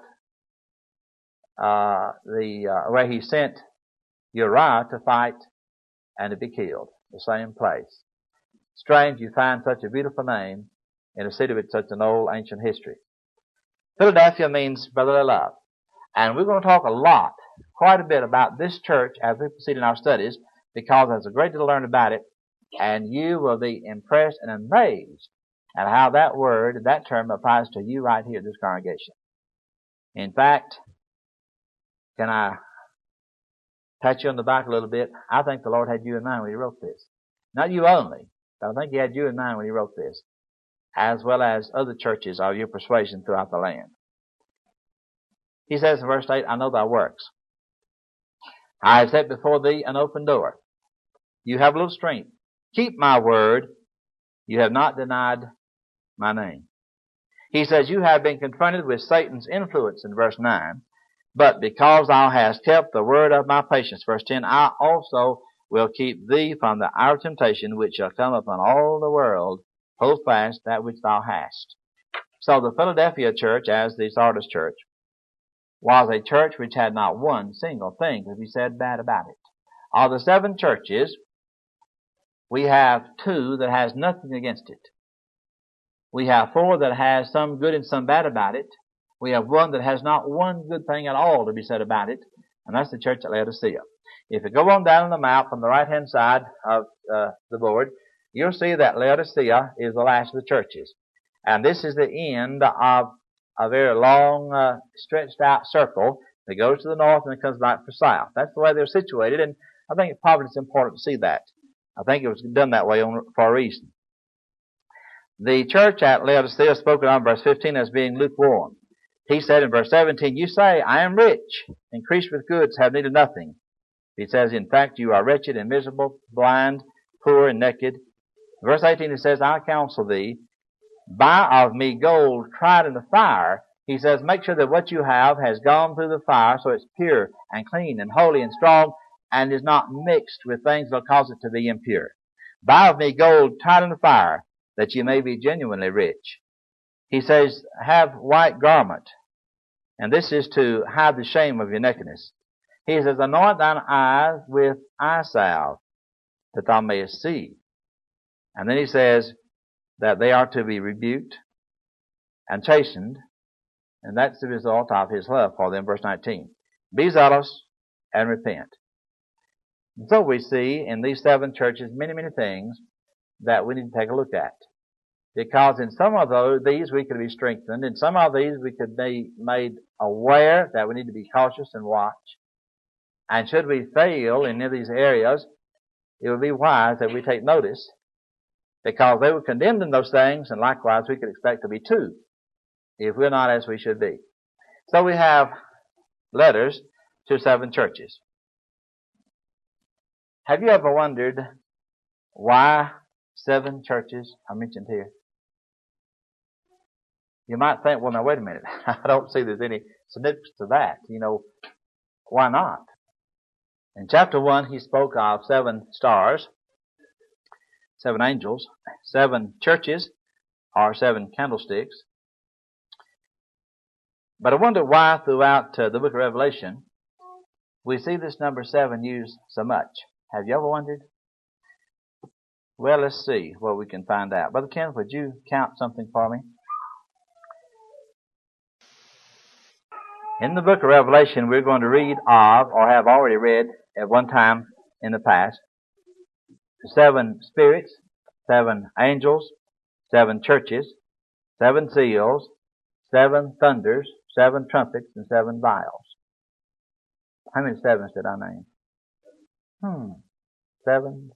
where he sent Uriah to fight and to be killed. The same place. Strange you find such a beautiful name in a city with such an old ancient history. Philadelphia means brotherly love. And we're going to talk quite a bit about this church as we proceed in our studies, because there's a great deal to learn about it, and you will be impressed and amazed at how that word, that term applies to you right here in this congregation. In fact, can I pat you on the back a little bit? I think the Lord had you in mind when He wrote this. Not you only, but I think He had you in mind when He wrote this, as well as other churches of your persuasion throughout the land. He says in verse 8, I know thy works. I have set before thee an open door. You have little strength. Keep my word. You have not denied my name. He says you have been confronted with Satan's influence in verse 9. But because thou hast kept the word of my patience, verse 10, I also will keep thee from the hour of temptation which shall come upon all the world. Hold fast that which thou hast. So the Philadelphia church, as the Sardis church, was a church which had not one single thing to be said bad about it. Of the 7 churches, we have 2 that has nothing against it. We have 4 that has some good and some bad about it. We have 1 that has not one good thing at all to be said about it, and that's the church at Laodicea. If you go on down the map on the right-hand side of the board, you'll see that Laodicea is the last of the churches. And this is the end of a very long, stretched-out circle that goes to the north and it comes back for south. That's the way they're situated, and I think probably it's important to see that. I think it was done that way for a reason. The church at Laodicea is spoken of in verse 15 as being lukewarm. He said in verse 17, you say, I am rich, increased with goods, have need of nothing. He says, in fact, you are wretched and miserable, blind, poor, and naked. Verse 18, he says, I counsel thee, buy of me gold tried in the fire. He says, make sure that what you have has gone through the fire so it's pure and clean and holy and strong and is not mixed with things that will cause it to be impure. Buy of me gold tried in the fire, that you may be genuinely rich. He says, have white garment, and this is to hide the shame of your nakedness. He says, anoint thine eyes with eye salve, that thou mayest see. And then he says that they are to be rebuked and chastened, and that's the result of his love for them, verse 19. Be zealous and repent. And so we see in these 7 churches many things that we need to take a look at. Because in some of these we could be strengthened. In some of these we could be made aware that we need to be cautious and watch. And should we fail in any of these areas, it would be wise that we take notice, because they were condemned in those things, and likewise we could expect to be too, if we're not as we should be. So we have letters to 7 churches. Have you ever wondered why 7 churches are mentioned here? You might think, well, now wait a minute. I don't see there's any significance to that. Why not? In chapter 1, he spoke of 7 stars, 7 angels, 7 churches, or 7 candlesticks. But I wonder why throughout the book of Revelation we see this number 7 used so much. Have you ever wondered? Well, let's see what we can find out. Brother Kenneth, would you count something for me? In the book of Revelation, we're going to read of, or have already read at one time in the past, 7 spirits, 7 angels, 7 churches, 7 seals, 7 thunders, 7 trumpets, and 7 vials. How many 7s did I name? 7.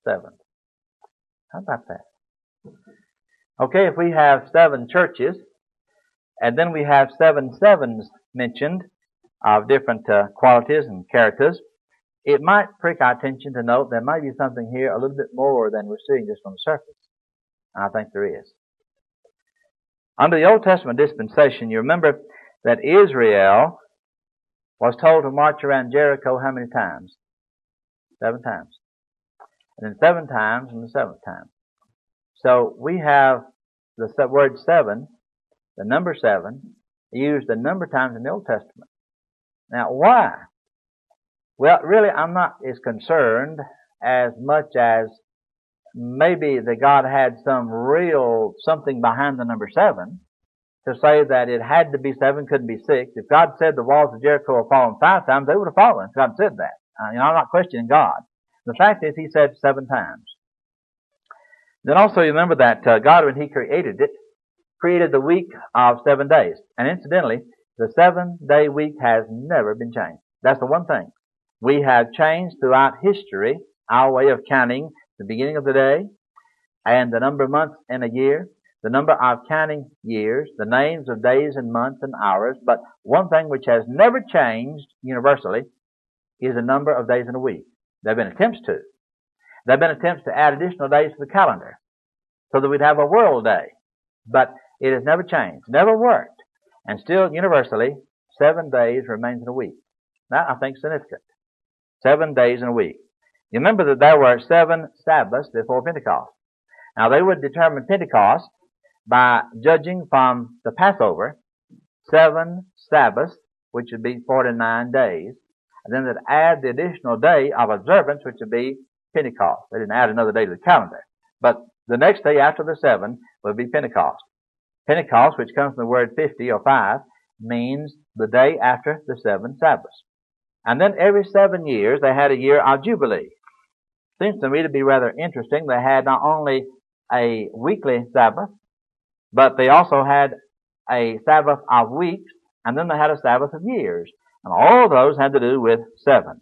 How about that? Okay, if we have 7 churches, and then we have 7 sevens mentioned of different qualities and characters, it might prick our attention to note there might be something here a little bit more than we're seeing just on the surface. And I think there is. Under the Old Testament dispensation, you remember that Israel was told to march around Jericho how many times? 7 times. And then 7 times and the 7th time. So we have the word 7, the number 7, used a number of times in the Old Testament. Now, why? Well, really, I'm not as concerned as much as maybe that God had something behind the number 7 to say that it had to be 7, couldn't be 6. If God said the walls of Jericho have fallen 5 times, they would have fallen if God said that. I'm not questioning God. The fact is, He said 7 times. Then also remember that God, when He created it, created the week of 7 days. And incidentally, the 7-day week has never been changed. That's the one thing. We have changed throughout history our way of counting the beginning of the day and the number of months in a year, the number of counting years, the names of days and months and hours. But one thing which has never changed universally is the number of days in a week. There have been attempts to. There have been attempts to add additional days to the calendar so that we'd have a world day. But it has never changed, never worked. And still, universally, 7 days remains in a week. That, I think, is significant. 7 days in a week. You remember that there were 7 Sabbaths before Pentecost. Now, they would determine Pentecost by judging from the Passover 7 Sabbaths, which would be 49 days. And then they'd add the additional day of observance, which would be Pentecost. They didn't add another day to the calendar. But the next day after the 7 would be Pentecost. Pentecost, which comes from the word 50 or 5, means the day after the 7 Sabbaths. And then every 7 years they had a year of Jubilee. Seems to me to be rather interesting. They had not only a weekly Sabbath, but they also had a Sabbath of weeks, and then they had a Sabbath of years. And all of those had to do with 7.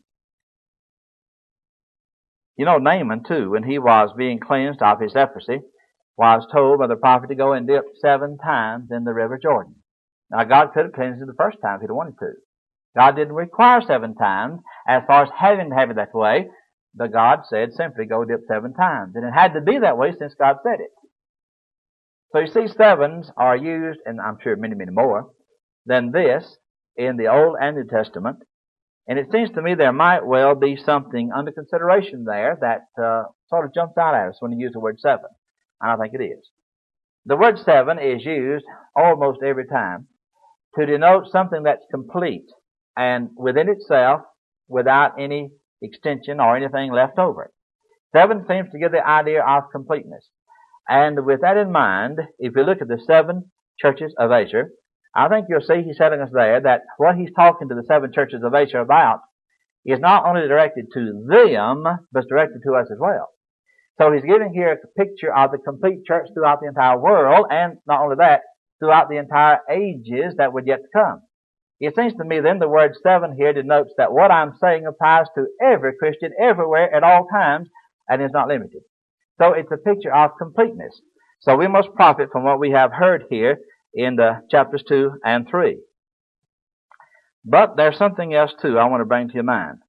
You know, Naaman, too, when he was being cleansed of his leprosy, was told by the prophet to go and dip 7 times in the river Jordan. Now, God could have cleansed him the first time if He'd wanted to. God didn't require 7 times as far as having to have it that way, but God said simply go dip 7 times. And it had to be that way since God said it. So you see, 7s are used, and I'm sure many, many more, than this in the Old and New Testament. And it seems to me there might well be something under consideration there that sort of jumps out at us when you use the word 7. And I think it is. The word 7 is used almost every time to denote something that's complete and within itself without any extension or anything left over. 7 seems to give the idea of completeness. And with that in mind, if you look at the 7 churches of Asia, I think you'll see He's telling us there that what He's talking to the 7 churches of Asia about is not only directed to them, but it's directed to us as well. So he's giving here a picture of the complete church throughout the entire world, and not only that, throughout the entire ages that would yet to come. It seems to me then the word 7 here denotes that what I'm saying applies to every Christian everywhere at all times and is not limited. So it's a picture of completeness. So we must profit from what we have heard here in the chapters 2 and 3. But there's something else too I want to bring to your mind.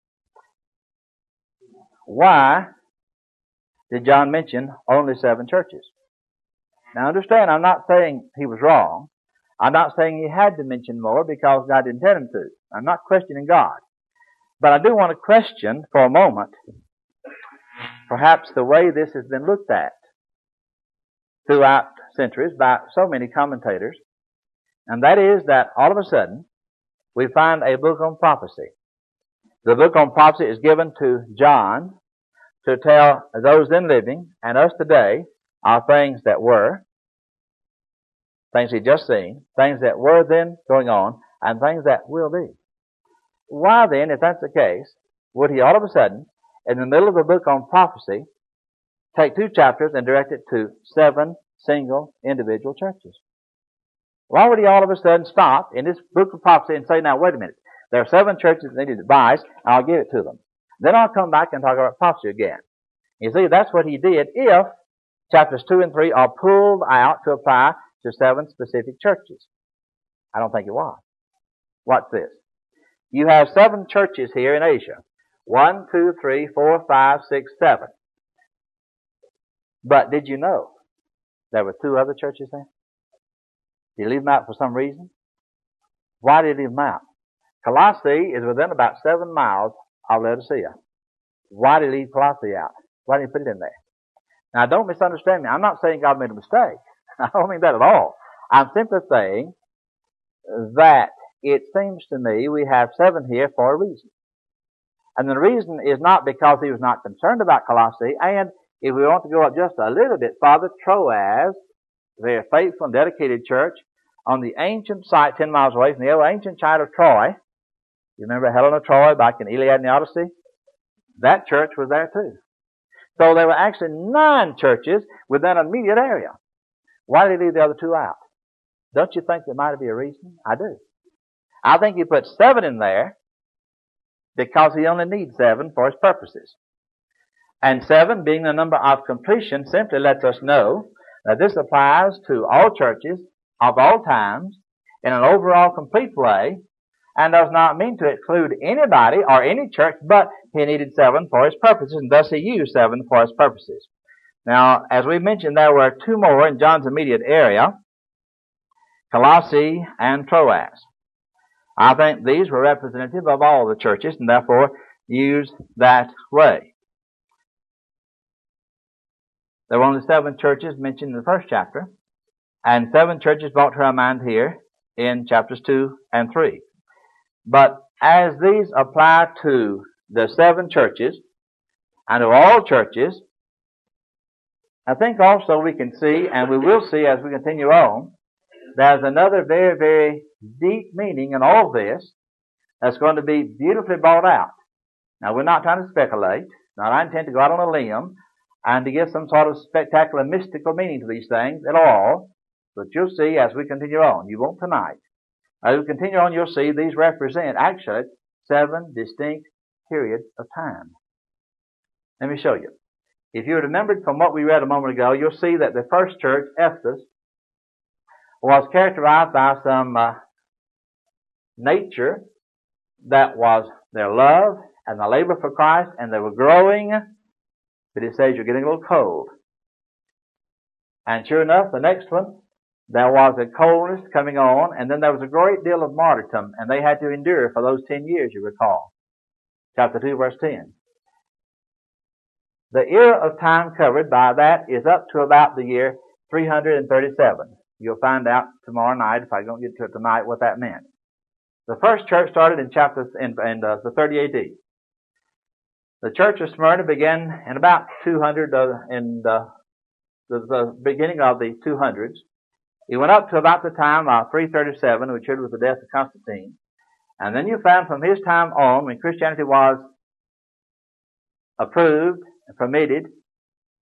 Why did John mention only 7 churches? Now understand, I'm not saying he was wrong. I'm not saying he had to mention more because God didn't tell him to. I'm not questioning God. But I do want to question for a moment perhaps the way this has been looked at throughout centuries by so many commentators. And that is that all of a sudden we find a book on prophecy. The book on prophecy is given to John to tell those then living and us today of things that were, things he'd just seen, things that were then going on, and things that will be. Why then, if that's the case, would he all of a sudden, in the middle of the book on prophecy, take 2 chapters and direct it to 7 single individual churches? Why would he all of a sudden stop in this book of prophecy and say, now wait a minute, there are 7 churches that need advice, and I'll give it to them. Then I'll come back and talk about prophecy again. You see, that's what he did if chapters 2 and 3 are pulled out to apply to 7 specific churches. I don't think it was. Watch this. You have 7 churches here in Asia. 1, 2, 3, 4, 5, 6, 7. But did you know there were 2 other churches there? Did he leave them out for some reason? Why did he leave them out? Colossae is within about 7 miles of Laodicea. Why did he leave Colossae out? Why did he put it in there? Now don't misunderstand me. I'm not saying God made a mistake. I don't mean that at all. I'm simply saying that it seems to me we have 7 here for a reason. And the reason is not because he was not concerned about Colossae, and if we want to go up just a little bit farther, Troas, their faithful and dedicated church, on the ancient site 10 miles away from the old ancient site of Troy. You remember Helen of Troy back in Iliad and the Odyssey? That church was there too. So there were actually 9 churches within an immediate area. Why did he leave the other 2 out? Don't you think there might be a reason? I do. I think he put 7 in there because he only needs 7 for his purposes. And 7, being the number of completion, simply lets us know that this applies to all churches of all times in an overall complete way, and does not mean to exclude anybody or any church, but he needed 7 for his purposes, and thus he used 7 for his purposes. Now, as we mentioned, there were 2 more in John's immediate area, Colossae and Troas. I think these were representative of all the churches, and therefore used that way. There were only 7 churches mentioned in the first chapter, and 7 churches brought to our mind here in chapters 2 and 3. But as these apply to the 7 churches, and to all churches, I think also we can see, and we will see as we continue on, there's another very, very deep meaning in all this that's going to be beautifully brought out. Now, we're not trying to speculate. Not I intend to go out on a limb and to give some sort of spectacular mystical meaning to these things at all. But you'll see as we continue on. You won't tonight. As we continue on, you'll see these represent actually 7 distinct periods of time. Let me show you. If you remembered from what we read a moment ago, you'll see that the first church, Ephesus, was characterized by some nature that was their love and the labor for Christ, and they were growing, but it says you're getting a little cold. And sure enough, the next one, there was a coldness coming on, and then there was a great deal of martyrdom, and they had to endure for those 10 years, you recall. Chapter 2, verse 10. The era of time covered by that is up to about the year 337. You'll find out tomorrow night, if I don't get to it tonight, what that meant. The first church started in the 30 AD. The church of Smyrna began in about 200, in the beginning of the 200s. It went up to about the time of 337, which was the death of Constantine. And then you found from his time on, when Christianity was approved and permitted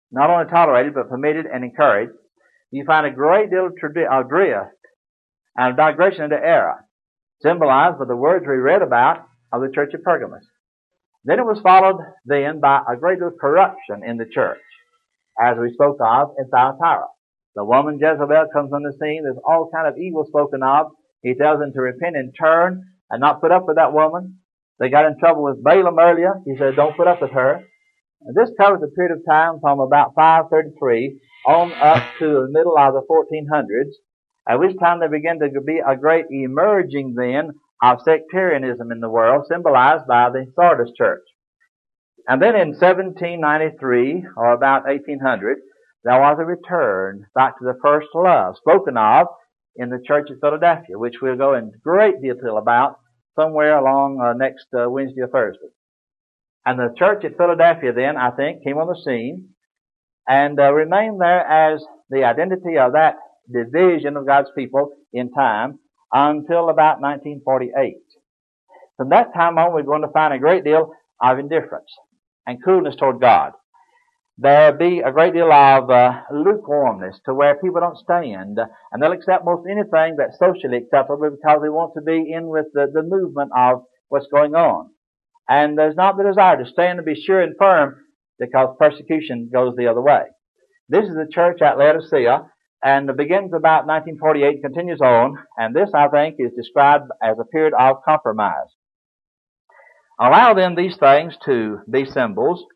not only tolerated, but permitted and encouraged, you find a great deal of drift and a digression into error, symbolized by the words we read about of the church of Pergamos. Then it was followed then by a great deal of corruption in the church, as we spoke of in Thyatira. The woman Jezebel comes on the scene. There's all kind of evil spoken of. He tells them to repent and turn and not put up with that woman. They got in trouble with Balaam earlier. He said, don't put up with her. And this covers a period of time from about 533 on up to the middle of the 1400s, at which time there began to be a great emerging then of sectarianism in the world, symbolized by the Sardis church. And then in 1793, or about 1800, there was a return back to the first love spoken of in the church at Philadelphia, which we'll go in great detail about somewhere along next Wednesday or Thursday. And the church at Philadelphia then, I think, came on the scene and remained there as the identity of that division of God's people in time until about 1948. From that time on, we're going to find a great deal of indifference and coolness toward God. There'll be a great deal of lukewarmness to where people don't stand, and they'll accept most anything that's socially acceptable because they want to be in with the movement of what's going on. And there's not the desire to stand and be sure and firm because persecution goes the other way. This is the church at Laodicea, and it begins about 1948, continues on, and this, I think, is described as a period of compromise. Allow then these things to be symbols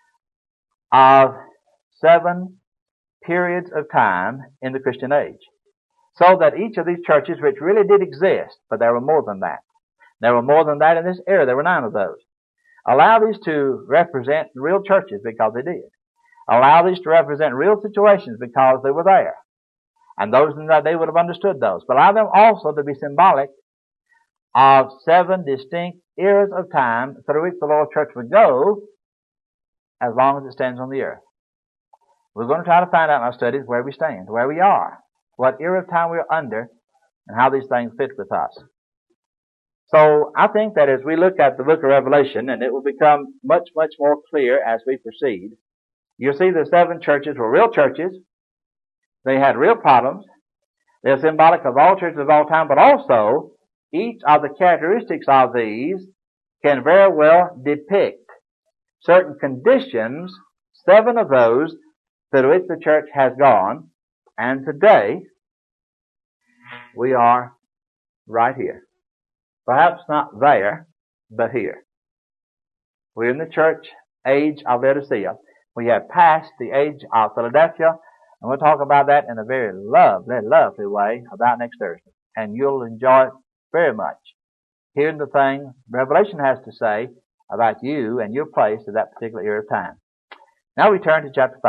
of 7 periods of time in the Christian age. So that each of these churches, which really did exist, but there were more than that. There were more than that in this era. There were 9 of those. Allow these to represent real churches because they did. Allow these to represent real situations because they were there. And those in that day would have understood those. But allow them also to be symbolic of 7 distinct eras of time through which the Lord's church would go as long as it stands on the earth. We're going to try to find out in our studies where we stand, where we are, what era of time we're under, and how these things fit with us. So I think that as we look at the book of Revelation, and it will become much, much more clear as we proceed, you'll see the 7 churches were real churches. They had real problems. They're symbolic of all churches of all time, but also each of the characteristics of these can very well depict certain conditions, 7 of those through which the church has gone, and today we are right here. Perhaps not there, but here. We're in the church age of Laodicea. We have passed the age of Philadelphia, and we'll talk about that in a very lovely, lovely way about next Thursday. And you'll enjoy it very much, hearing the thing Revelation has to say about you and your place at that particular era of time. Now we turn to chapter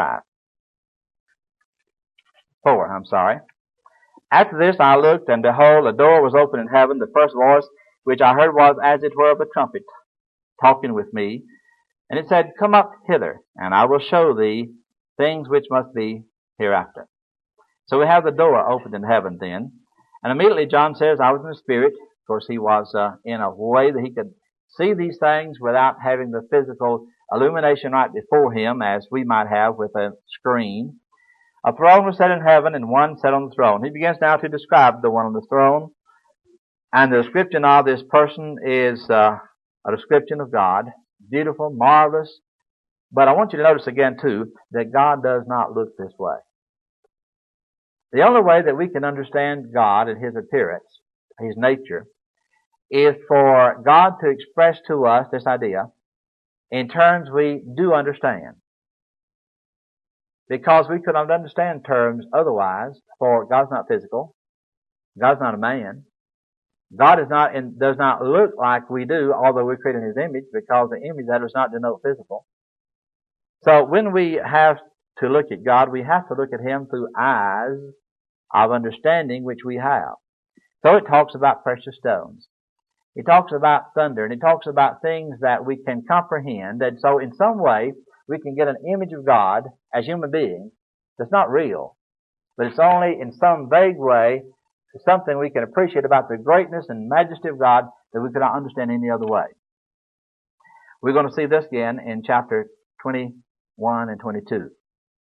4. After this I looked, and behold, a door was opened in heaven. The first voice which I heard was as it were of a trumpet, talking with me. And it said, Come up hither, and I will show thee things which must be hereafter. So we have the door opened in heaven then. And immediately John says, I was in the Spirit. Of course, he was in a way that he could see these things without having the physical illumination right before him, as we might have with a screen. A throne was set in heaven, and one sat on the throne. He begins now to describe the one on the throne. And the description of this person is a description of God. Beautiful, marvelous. But I want you to notice again, too, that God does not look this way. The only way that we can understand God and His appearance, His nature, is for God to express to us this idea in terms we do understand. Because we could not understand terms otherwise, for God's not physical. God's not a man. God is not and does not look like we do, although we're created in His image, because the image that does not denote physical. So when we have to look at God, we have to look at Him through eyes of understanding which we have. So it talks about precious stones. It talks about thunder, and it talks about things that we can comprehend, and so in some way we can get an image of God as human beings that's not real, but it's only in some vague way something we can appreciate about the greatness and majesty of God that we cannot understand any other way. We're going to see this again in chapter 21 and 22.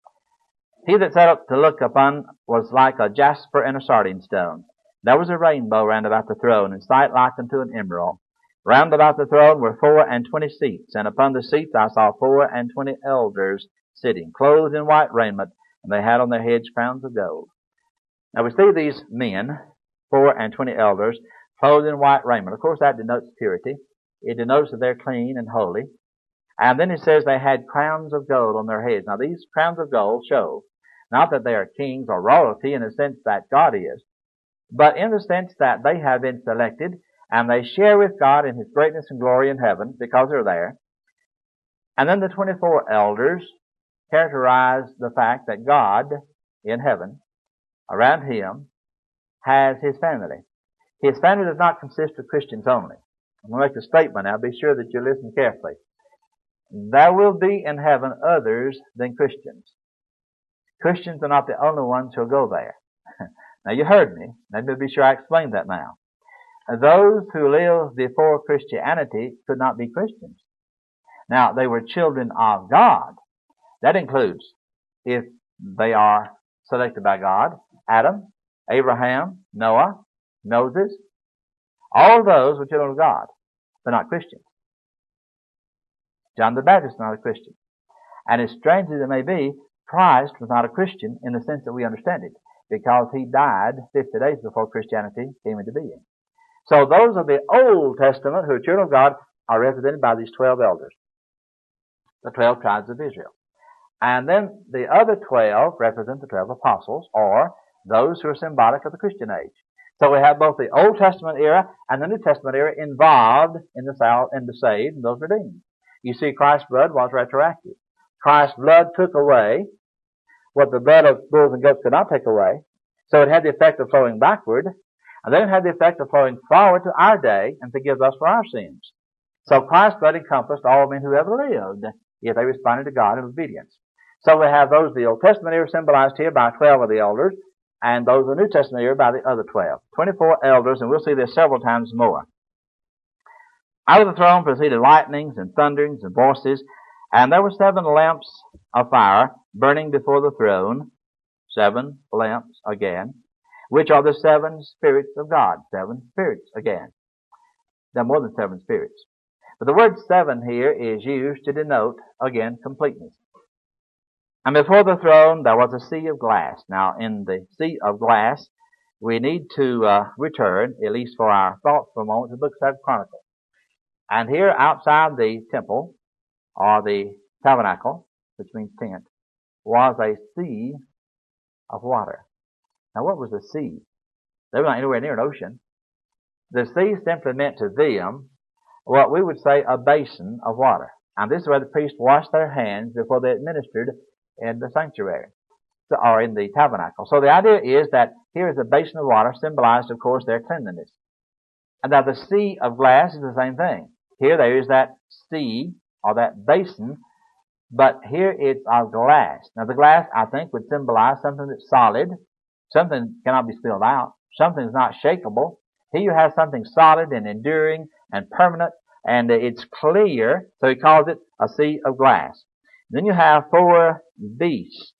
He that sat up to look upon was like a jasper and a sardine stone. There was a rainbow round about the throne, in sight like unto an emerald. Round about the throne were 24 seats, and upon the seats I saw 24 elders sitting, clothed in white raiment, and they had on their heads crowns of gold. Now we see these men, 24 elders, clothed in white raiment. Of course, that denotes purity. It denotes that they're clean and holy. And then it says they had crowns of gold on their heads. Now these crowns of gold show not that they are kings or royalty in the sense that God is, but in the sense that they have been selected and they share with God in His greatness and glory in heaven because they're there. And then the 24 elders characterize the fact that God in heaven, around Him, has His family. His family does not consist of Christians only. I'm going to make a statement now. Be sure that you listen carefully. There will be in heaven others than Christians. Christians are not the only ones who will go there. Now you heard me. Let me be sure I explain that now. Those who lived before Christianity could not be Christians. Now they were children of God. That includes, if they are selected by God, Adam, Abraham, Noah, Moses. All those were children of God, but not Christians. John the Baptist was not a Christian. And as strange as it may be, Christ was not a Christian in the sense that we understand it, because He died 50 days before Christianity came into being. So those of the Old Testament who are children of God are represented by these 12 elders, the 12 tribes of Israel. And then the other 12 represent the 12 apostles, or those who are symbolic of the Christian age. So we have both the Old Testament era and the New Testament era involved in the saved and those redeemed. You see, Christ's blood was retroactive. Christ's blood took away what the blood of bulls and goats could not take away. So it had the effect of flowing backward, and then it had the effect of flowing forward to our day and forgives us for our sins. So Christ's blood encompassed all men who ever lived, if they responded to God in obedience. So we have those of the Old Testament era symbolized here by 12 of the elders, and those of the New Testament era by the other 12. 24 elders, and we'll see this several times more. Out of the throne proceeded lightnings and thunderings and voices, and there were 7 lamps of fire burning before the throne, 7 lamps again, which are the 7 spirits of God. 7 spirits again. There are more than 7 spirits. But the word 7 here is used to denote, again, completeness. And before the throne there was a sea of glass. Now, in the sea of glass, we need to return, at least for our thoughts for a moment, to the book of 2 Chronicles. And here outside the temple, or the tabernacle, which means tent, was a sea of water. Now, what was the sea? They were not anywhere near an ocean. The sea simply meant to them what we would say a basin of water. And this is where the priests washed their hands before they administered in the sanctuary, or in the tabernacle. So the idea is that here is a basin of water, symbolized, of course, their cleanliness. And now the sea of glass is the same thing. Here there is that sea, or that basin, but here it's of glass. Now the glass, I think, would symbolize something that's solid, something that cannot be spilled out, something that's not shakeable. Here you have something solid and enduring and permanent, and it's clear, so he calls it a sea of glass. Then you have 4 beasts,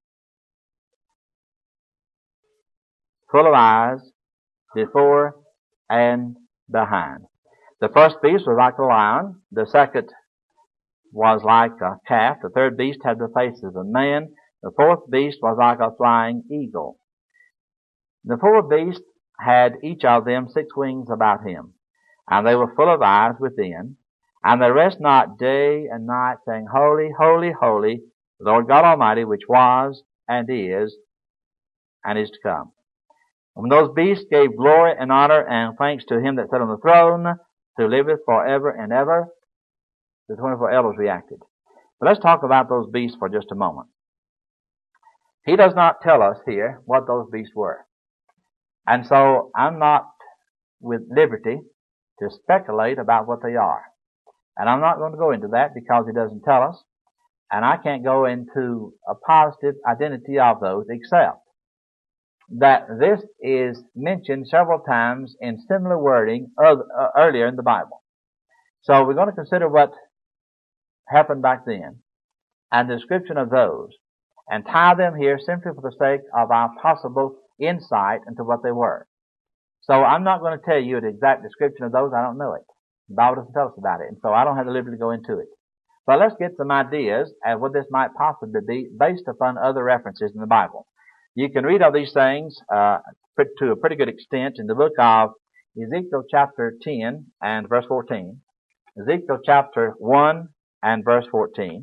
full of eyes, before and behind. The first beast was like a lion. The second was like a calf. The third beast had the face of a man. The fourth beast was like a flying eagle. The 4 beasts had each of them 6 wings about him, and they were full of eyes within. And they rest not day and night, saying, Holy, holy, holy, Lord God Almighty, which was, and is to come. And when those beasts gave glory and honor and thanks to him that sat on the throne, who liveth forever and ever, the 24 elders reacted. But let's talk about those beasts for just a moment. He does not tell us here what those beasts were. And so I'm not with liberty to speculate about what they are. And I'm not going to go into that because he doesn't tell us. And I can't go into a positive identity of those, except that this is mentioned several times in similar wording earlier in the Bible. So we're going to consider what happened back then and the description of those. and tie them here simply for the sake of our possible insight into what they were. So I'm not going to tell you an exact description of those. I don't know it. The Bible doesn't tell us about it, and so I don't have the liberty to go into it. But let's get some ideas of what this might possibly be based upon other references in the Bible. You can read all these things to a pretty good extent in the book of Ezekiel chapter 10 and verse 14, Ezekiel chapter 1 and verse 14,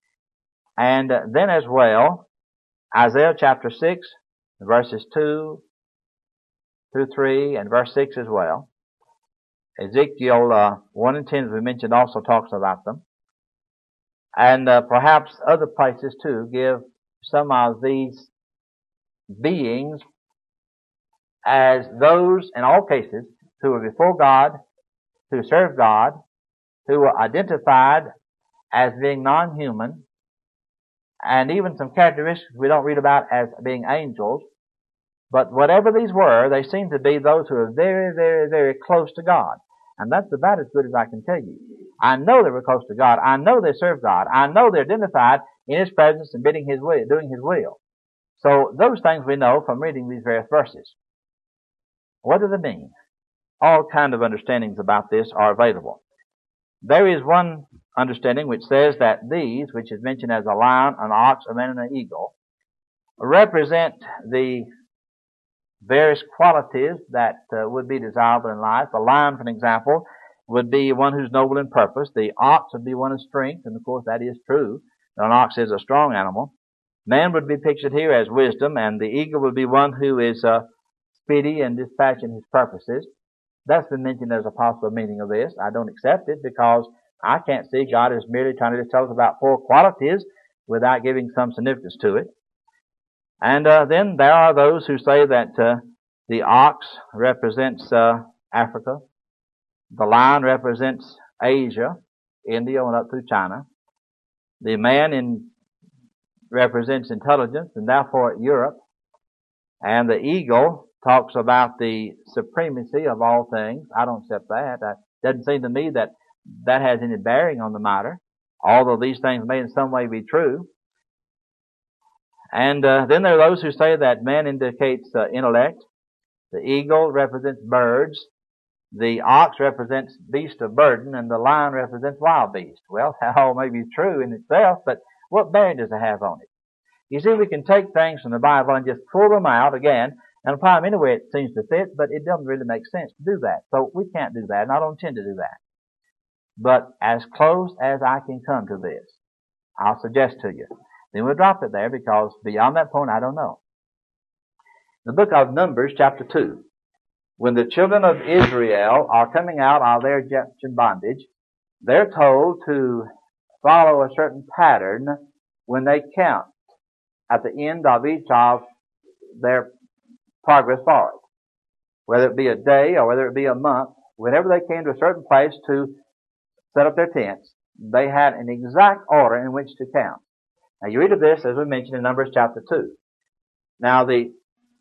and then as well Isaiah chapter 6, verses 2 through 3 and verse 6 as well. Ezekiel 1 and 10, as we mentioned, also talks about them. And perhaps other places too give some of these beings as those, in all cases, who were before God, who served God, who were identified as being non-human, and even some characteristics we don't read about as being angels. But whatever these were, they seem to be those who are very, very, very close to God. And that's about as good as I can tell you. I know they were close to God. I know they served God. I know they're identified in His presence and doing His will. So those things we know from reading these various verses. What do they mean? All kinds of understandings about this are available. There is one understanding which says that these, which is mentioned as a lion, an ox, a man, and an eagle, represent the various qualities that would be desirable in life. The lion, for example, would be one who's noble in purpose. The ox would be one of strength, and of course that is true. An ox is a strong animal. Man would be pictured here as wisdom, and the eagle would be one who is speedy and dispatching his purposes. That's been mentioned as a possible meaning of this. I don't accept it because I can't see God is merely trying to just tell us about four qualities without giving some significance to it. And then there are those who say that the ox represents Africa, the lion represents Asia, India, and up through China. The man represents intelligence, and therefore Europe. And the eagle talks about the supremacy of all things. I don't accept that. That doesn't seem to me that that has any bearing on the matter, although these things may in some way be true. And then there are those who say that man indicates intellect. The eagle represents birds. The ox represents beast of burden, and the lion represents wild beast. Well, that all may be true in itself, but what bearing does it have on it? You see, we can take things from the Bible and just pull them out again and apply them anywhere it seems to fit, but it doesn't really make sense to do that. So we can't do that, and I don't intend to do that. But as close as I can come to this, I'll suggest to you. Then we'll drop it there because beyond that point, I don't know. The book of Numbers, chapter 2. When the children of Israel are coming out of their Egyptian bondage, they're told to follow a certain pattern when they count at the end of each of their progress forward. Whether it be a day or whether it be a month, whenever they came to a certain place to set up their tents, they had an exact order in which to count. Now you read of this, as we mentioned in Numbers chapter 2. Now the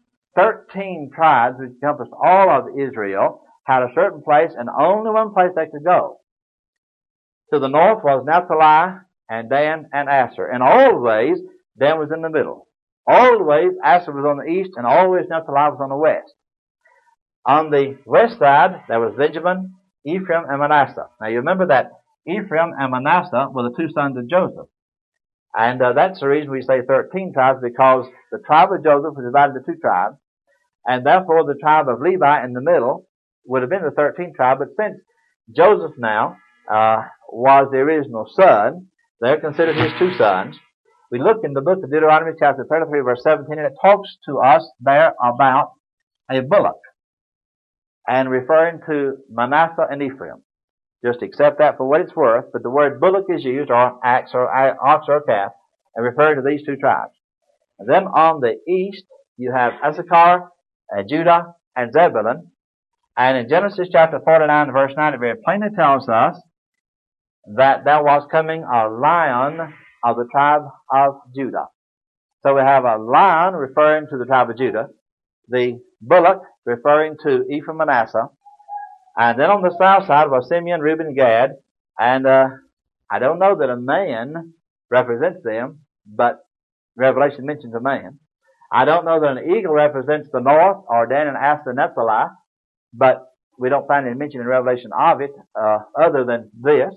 13 tribes which encompassed all of Israel had a certain place and only one place they could go. To the north was Naphtali and Dan and Asher. And all the ways, Dan was in the middle. All the ways, Asher was on the east, and all the ways Naphtali was on the west. On the west side, there was Benjamin, Ephraim, and Manasseh. Now you remember that Ephraim and Manasseh were the two sons of Joseph. And that's the reason we say 13 tribes, because the tribe of Joseph was divided into two tribes, and therefore the tribe of Levi in the middle would have been the 13th tribe. But since Joseph now was the original son, they're considered his two sons. We look in the book of Deuteronomy chapter 33 verse 17, and it talks to us there about a bullock, and referring to Manasseh and Ephraim. Just accept that for what it's worth, but the word bullock is used, or ox or calf, and referring to these two tribes. And then on the east, you have Issachar, Judah, and Zebulun. And in Genesis chapter 49, verse 9, it very plainly tells us that there was coming a lion of the tribe of Judah. So we have a lion referring to the tribe of Judah, the bullock referring to Ephraim and Manasseh, and then on the south side was Simeon, Reuben, and Gad. And I don't know that a man represents them, but Revelation mentions a man. I don't know that an eagle represents the north or Dan and Asher and Naphtali, but we don't find any mention in Revelation of it other than this,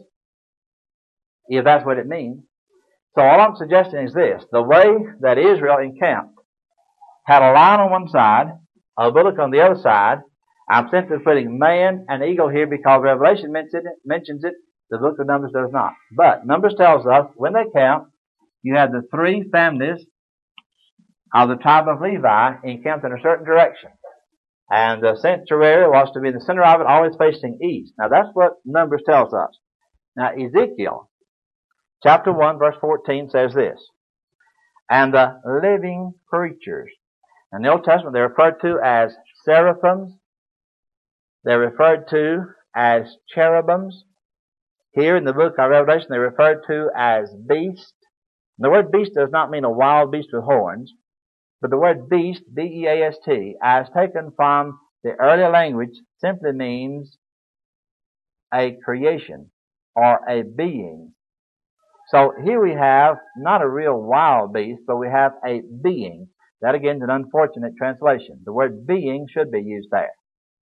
if that's what it means. So all I'm suggesting is this. The way that Israel encamped had a lion on one side, a bullock on the other side. I'm simply putting man and eagle here because Revelation mentions it. The book of Numbers does not. But Numbers tells us when they camped, you had the three families of the tribe of Levi encamped in a certain direction. And the sanctuary was to be in the center of it, always facing east. Now that's what Numbers tells us. Now Ezekiel, chapter 1, verse 14 says this. And the living creatures. In the Old Testament, they're referred to as seraphims. They're referred to as cherubims. Here in the book of Revelation, they're referred to as beasts. The word beast does not mean a wild beast with horns, but the word beast, B-E-A-S-T, as taken from the earlier language, simply means a creation or a being. So here we have not a real wild beast, but we have a being. That again is an unfortunate translation. The word being should be used there.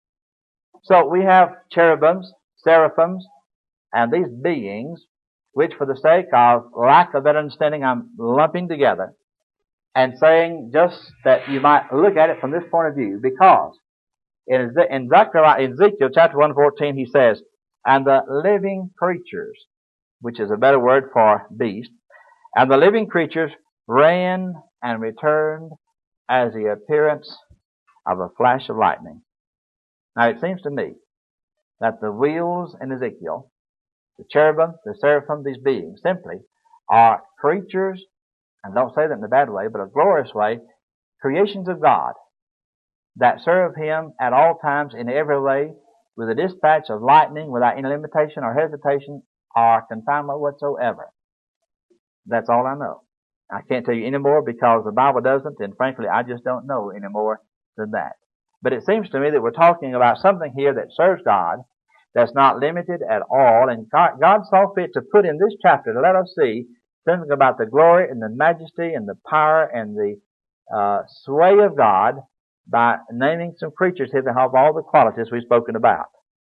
So we have cherubims, seraphims, and these beings, which for the sake of lack of that understanding I'm lumping together and saying just that you might look at it from this point of view, because in Ezekiel chapter 1:14 he says, and the living creatures, which is a better word for beast, and the living creatures ran and returned as the appearance of a flash of lightning. Now it seems to me that the wheels in Ezekiel, the cherubim, the seraphim, these beings simply are creatures, and don't say that in a bad way, but a glorious way, creations of God that serve Him at all times in every way with a dispatch of lightning without any limitation or hesitation or confinement whatsoever. That's all I know. I can't tell you any more because the Bible doesn't, and frankly I just don't know any more than that. But it seems to me that we're talking about something here that serves God, that's not limited at all, and God saw fit to put in this chapter to let us see something about the glory and the majesty and the power and the sway of God by naming some creatures here that have all the qualities we've spoken about.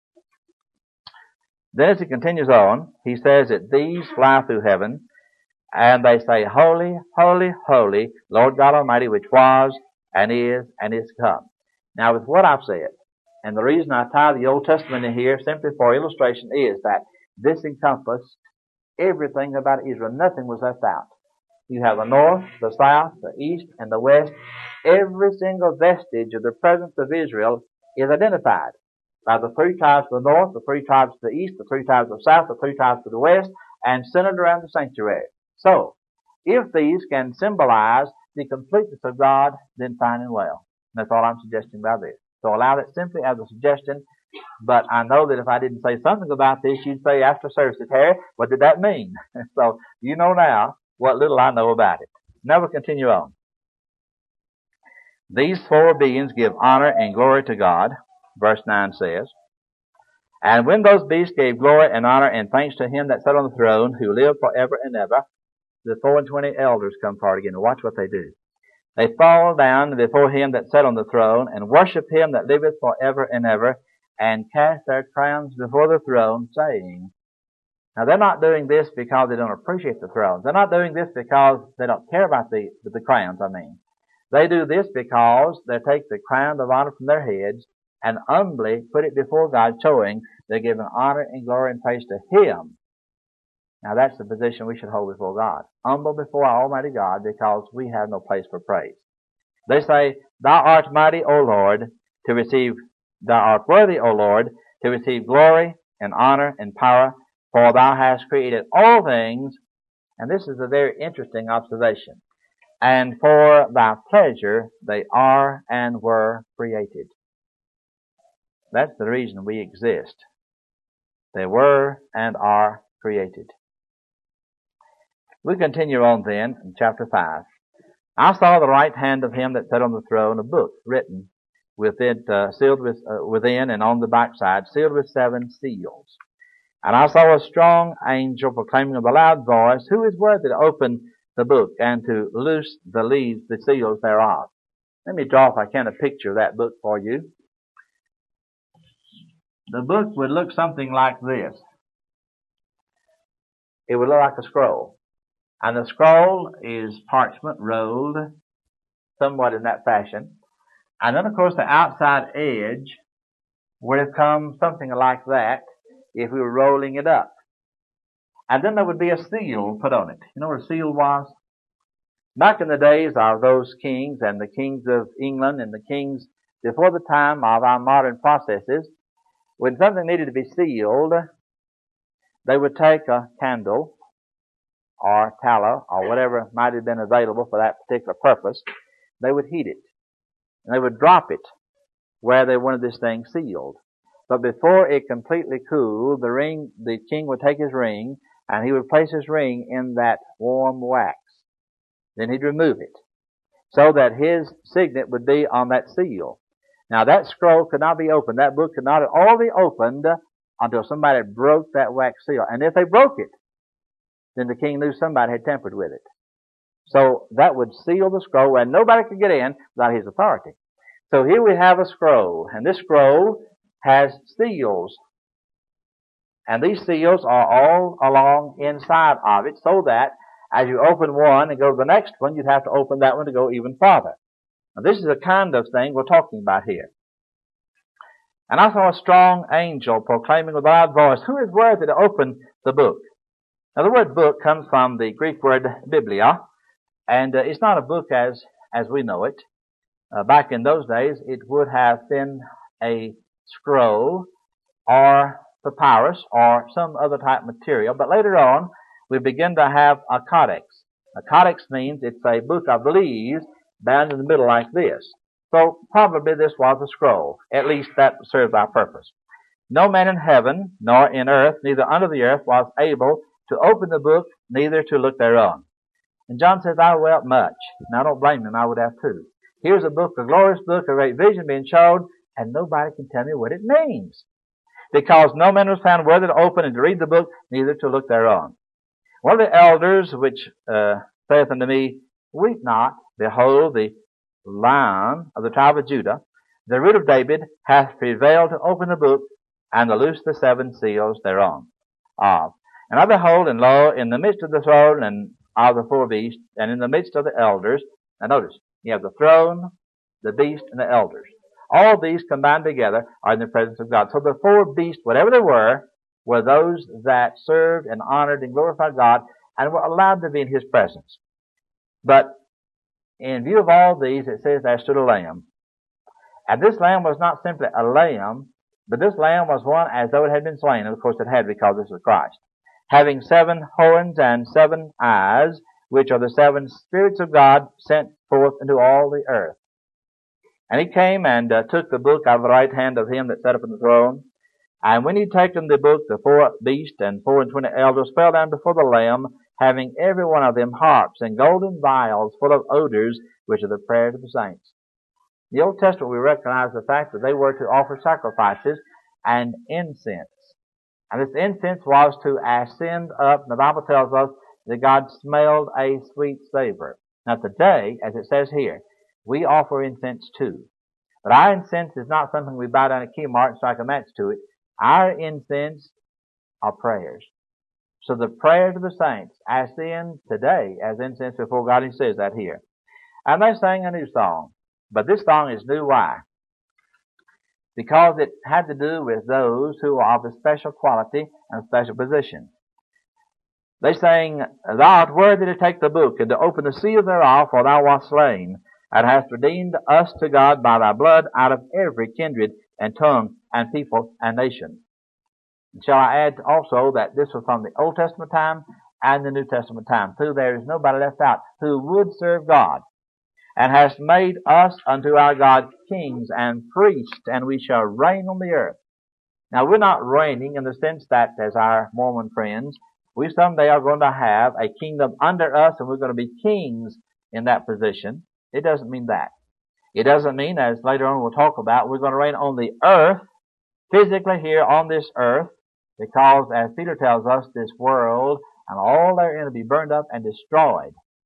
Then as he continues on, he says that these fly through heaven, and they say, Holy, holy, holy, Lord God Almighty, which was, and is to come. Now with what I've said, and the reason I tie the Old Testament in here simply for illustration is that this encompassed everything about Israel. Nothing was left out. You have the north, the south, the east, and the west. Every single vestige of the presence of Israel is identified by the three tribes to the north, the three tribes to the east, the three tribes to the south, the three tribes to the west, and centered around the sanctuary. So, if these can symbolize the completeness of God, then fine and well. That's all I'm suggesting by this. So allow that simply as a suggestion, but I know that if I didn't say something about this, you'd say after service, Harry, what did that mean? So you know now what little I know about it. Now we'll continue on. These four beings give honor and glory to God, verse 9 says. And when those beasts gave glory and honor and thanks to Him that sat on the throne, who lived forever and ever, the 24 elders come forward again. Watch what they do. They fall down before Him that sat on the throne, and worship Him that liveth forever and ever, and cast their crowns before the throne, saying, now they're not doing this because they don't appreciate the thrones. They're not doing this because they don't care about the crowns, They do this because they take the crown of honor from their heads and humbly put it before God, showing they're giving honor and glory and praise to Him. Now that's the position we should hold before God. Humble before our Almighty God, because we have no place for praise. They say, Thou art mighty, O Lord, Thou art worthy, O Lord, to receive glory and honor and power, for Thou hast created all things. And this is a very interesting observation. And for Thy pleasure they are and were created. That's the reason we exist. They were and are created. We continue on then in chapter 5. I saw the right hand of Him that sat on the throne, a book written with it, sealed with, within and on the backside, sealed with 7 seals. And I saw a strong angel proclaiming with a loud voice, Who is worthy to open the book and to loose the leaves, the seals thereof. Let me draw, if I can, a picture of that book for you. The book would look something like this. It would look like a scroll. And the scroll is parchment rolled somewhat in that fashion. And then, of course, the outside edge would have come something like that if we were rolling it up. And then there would be a seal put on it. You know what a seal was? Back in the days of those kings and the kings of England and the kings before the time of our modern processes, when something needed to be sealed, they would take a candle or tallow or whatever might have been available for that particular purpose. They would heat it and they would drop it where they wanted this thing sealed. But before it completely cooled, the king would take his ring and he would place his ring in that warm wax. Then he'd remove it so that his signet would be on that seal. Now that scroll could not be opened. That book could not at all be opened until somebody broke that wax seal. And if they broke it, then the king knew somebody had tampered with it. So that would seal the scroll and nobody could get in without his authority. So here we have a scroll, and this scroll has seals. And these seals are all along inside of it, so that as you open one and go to the next one, you'd have to open that one to go even farther. Now this is the kind of thing we're talking about here. And I saw a strong angel proclaiming with a loud voice, "Who is worthy to open the book?" Now the word book comes from the Greek word biblia, and it's not a book as we know it. Back in those days, it would have been a scroll or papyrus or some other type of material. But later on, we begin to have a codex. A codex means it's a book of leaves bound in the middle like this. So probably this was a scroll. At least that served our purpose. No man in heaven, nor in earth, neither under the earth, was able to open the book, neither to look thereon. And John says, I wept much. And I don't blame him, I would have too. Here's a book, a glorious book, a great vision being showed, and nobody can tell me what it means. Because no man was found worthy to open and to read the book, neither to look thereon. One of the elders which saith unto me, Weep not, behold, the Lion of the tribe of Judah, the root of David, hath prevailed to open the book and to loose the seven seals thereon. And I behold, and lo, in the midst of the throne and of the four beasts, and in the midst of the elders, and notice, you have the throne, the beast, and the elders. All these combined together are in the presence of God. So the four beasts, whatever they were those that served and honored and glorified God and were allowed to be in His presence. But in view of all these, it says there stood a lamb. And this lamb was not simply a lamb, but this lamb was one as though it had been slain. And of course it had, because this was Christ. Having 7 horns and 7 eyes, which are the 7 spirits of God sent forth into all the earth. And he came and took the book out of the right hand of him that sat upon the throne. And when he'd taken the book, the 4 beasts and 24 elders fell down before the Lamb, having every one of them harps and golden vials full of odors, which are the prayers of the saints. In the Old Testament, we recognize the fact that they were to offer sacrifices and incense. And this incense was to ascend up. The Bible tells us that God smelled a sweet savor. Now today, as it says here, we offer incense too. But our incense is not something we buy down at Kmart and strike a match to it. Our incense are prayers. So the prayers of the saints ascend today as incense before God. He says that here. And they sang a new song. But this song is new. Why? Because it had to do with those who are of a special quality and special position. They sang, Thou art worthy to take the book and to open the seal thereof, for thou wast slain, and hast redeemed us to God by thy blood out of every kindred and tongue and people and nation. And shall I add also that this was from the Old Testament time and the New Testament time too. There is nobody left out who would serve God, and hast made us unto our God kings and priests, and we shall reign on the earth. Now we're not reigning in the sense that, as our Mormon friends, we someday are going to have a kingdom under us and we're going to be kings in that position. It doesn't mean that. It doesn't mean, as later on we'll talk about, we're going to reign on the earth, physically here on this earth, because as Peter tells us, this world and all therein will be burned up and destroyed.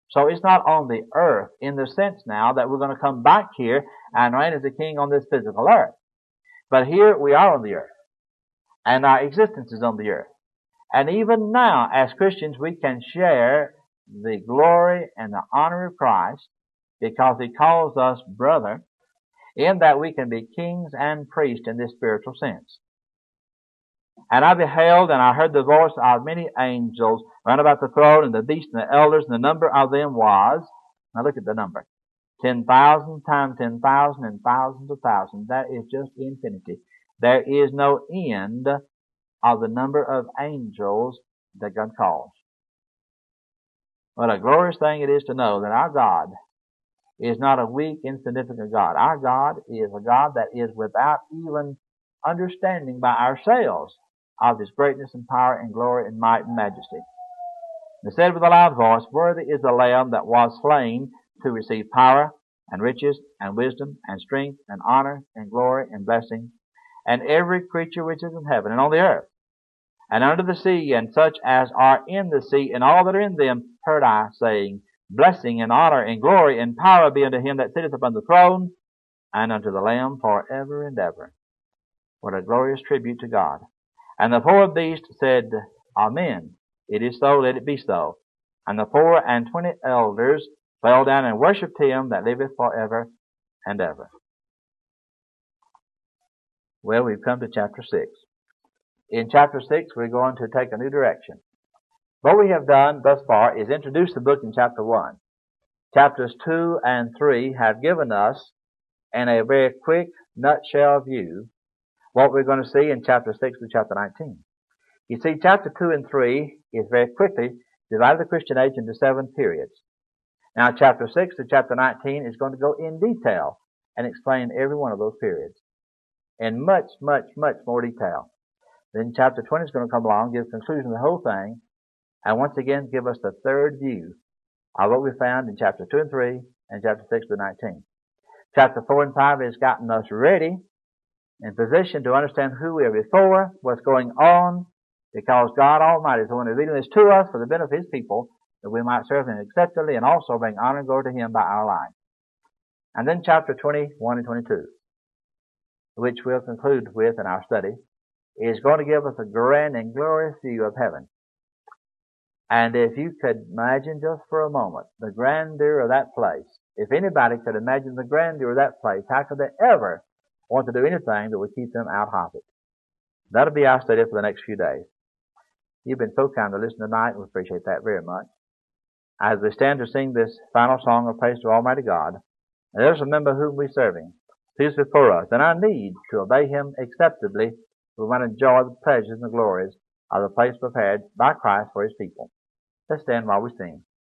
So it's not on the earth in the sense now that we're going to come back here and reign as a king on this physical earth. But here we are on the earth, and our existence is on the earth. And even now, as Christians, we can share the glory and the honor of Christ because He calls us brother, in that we can be kings and priests in this spiritual sense. And I beheld and I heard the voice of many angels round about the throne and the beast and the elders, and the number of them was, now look at the number, 10,000 times 10,000 and thousands of thousands. That is just infinity. There is no end of the number of angels that God calls. What a glorious thing it is to know that our God is not a weak, insignificant God. Our God is a God that is without even understanding by ourselves of His greatness and power and glory and might and majesty. It said with a loud voice, Worthy is the Lamb that was slain to receive power and riches and wisdom and strength and honor and glory and blessing, and every creature which is in heaven and on the earth and under the sea, and such as are in the sea, and all that are in them, heard I, saying, Blessing and honor and glory and power be unto Him that sitteth upon the throne, and unto the Lamb for ever and ever. What a glorious tribute to God. And the four beasts said, Amen. It is so, let it be so. And the 24 elders fell down and worshipped Him that liveth forever and ever. Well, we've come to chapter 6. In chapter 6, we're going to take a new direction. What we have done thus far is introduce the book in chapter 1. Chapters 2 and 3 have given us, in a very quick nutshell view, what we're going to see in chapter 6 to chapter 19. You see, chapter 2 and 3 is very quickly divided the Christian age into 7 periods. Now, chapter 6 to chapter 19 is going to go in detail and explain every one of those periods in much, much, much more detail. Then chapter 20 is going to come along, give a conclusion of the whole thing, and once again give us the third view of what we found in chapter 2 and 3 and chapter 6 to 19. Chapter 4 and 5 has gotten us ready in position to understand who we are before, what's going on, because God Almighty is the one revealing this to us for the benefit of His people, that we might serve Him acceptably and also bring honor and glory to Him by our lives. And then chapter 21 and 22, which we'll conclude with in our study, is going to give us a grand and glorious view of heaven. And if you could imagine just for a moment the grandeur of that place, if anybody could imagine the grandeur of that place, how could they ever want to do anything that would keep them out of it? That'll be our study for the next few days. You've been so kind to listen tonight, and we appreciate that very much. As we stand to sing this final song of praise to Almighty God, let us remember whom we're serving. He is before us, and our need to obey Him acceptably, we want to enjoy the pleasures and the glories of the place prepared by Christ for His people. Let's stand while we sing.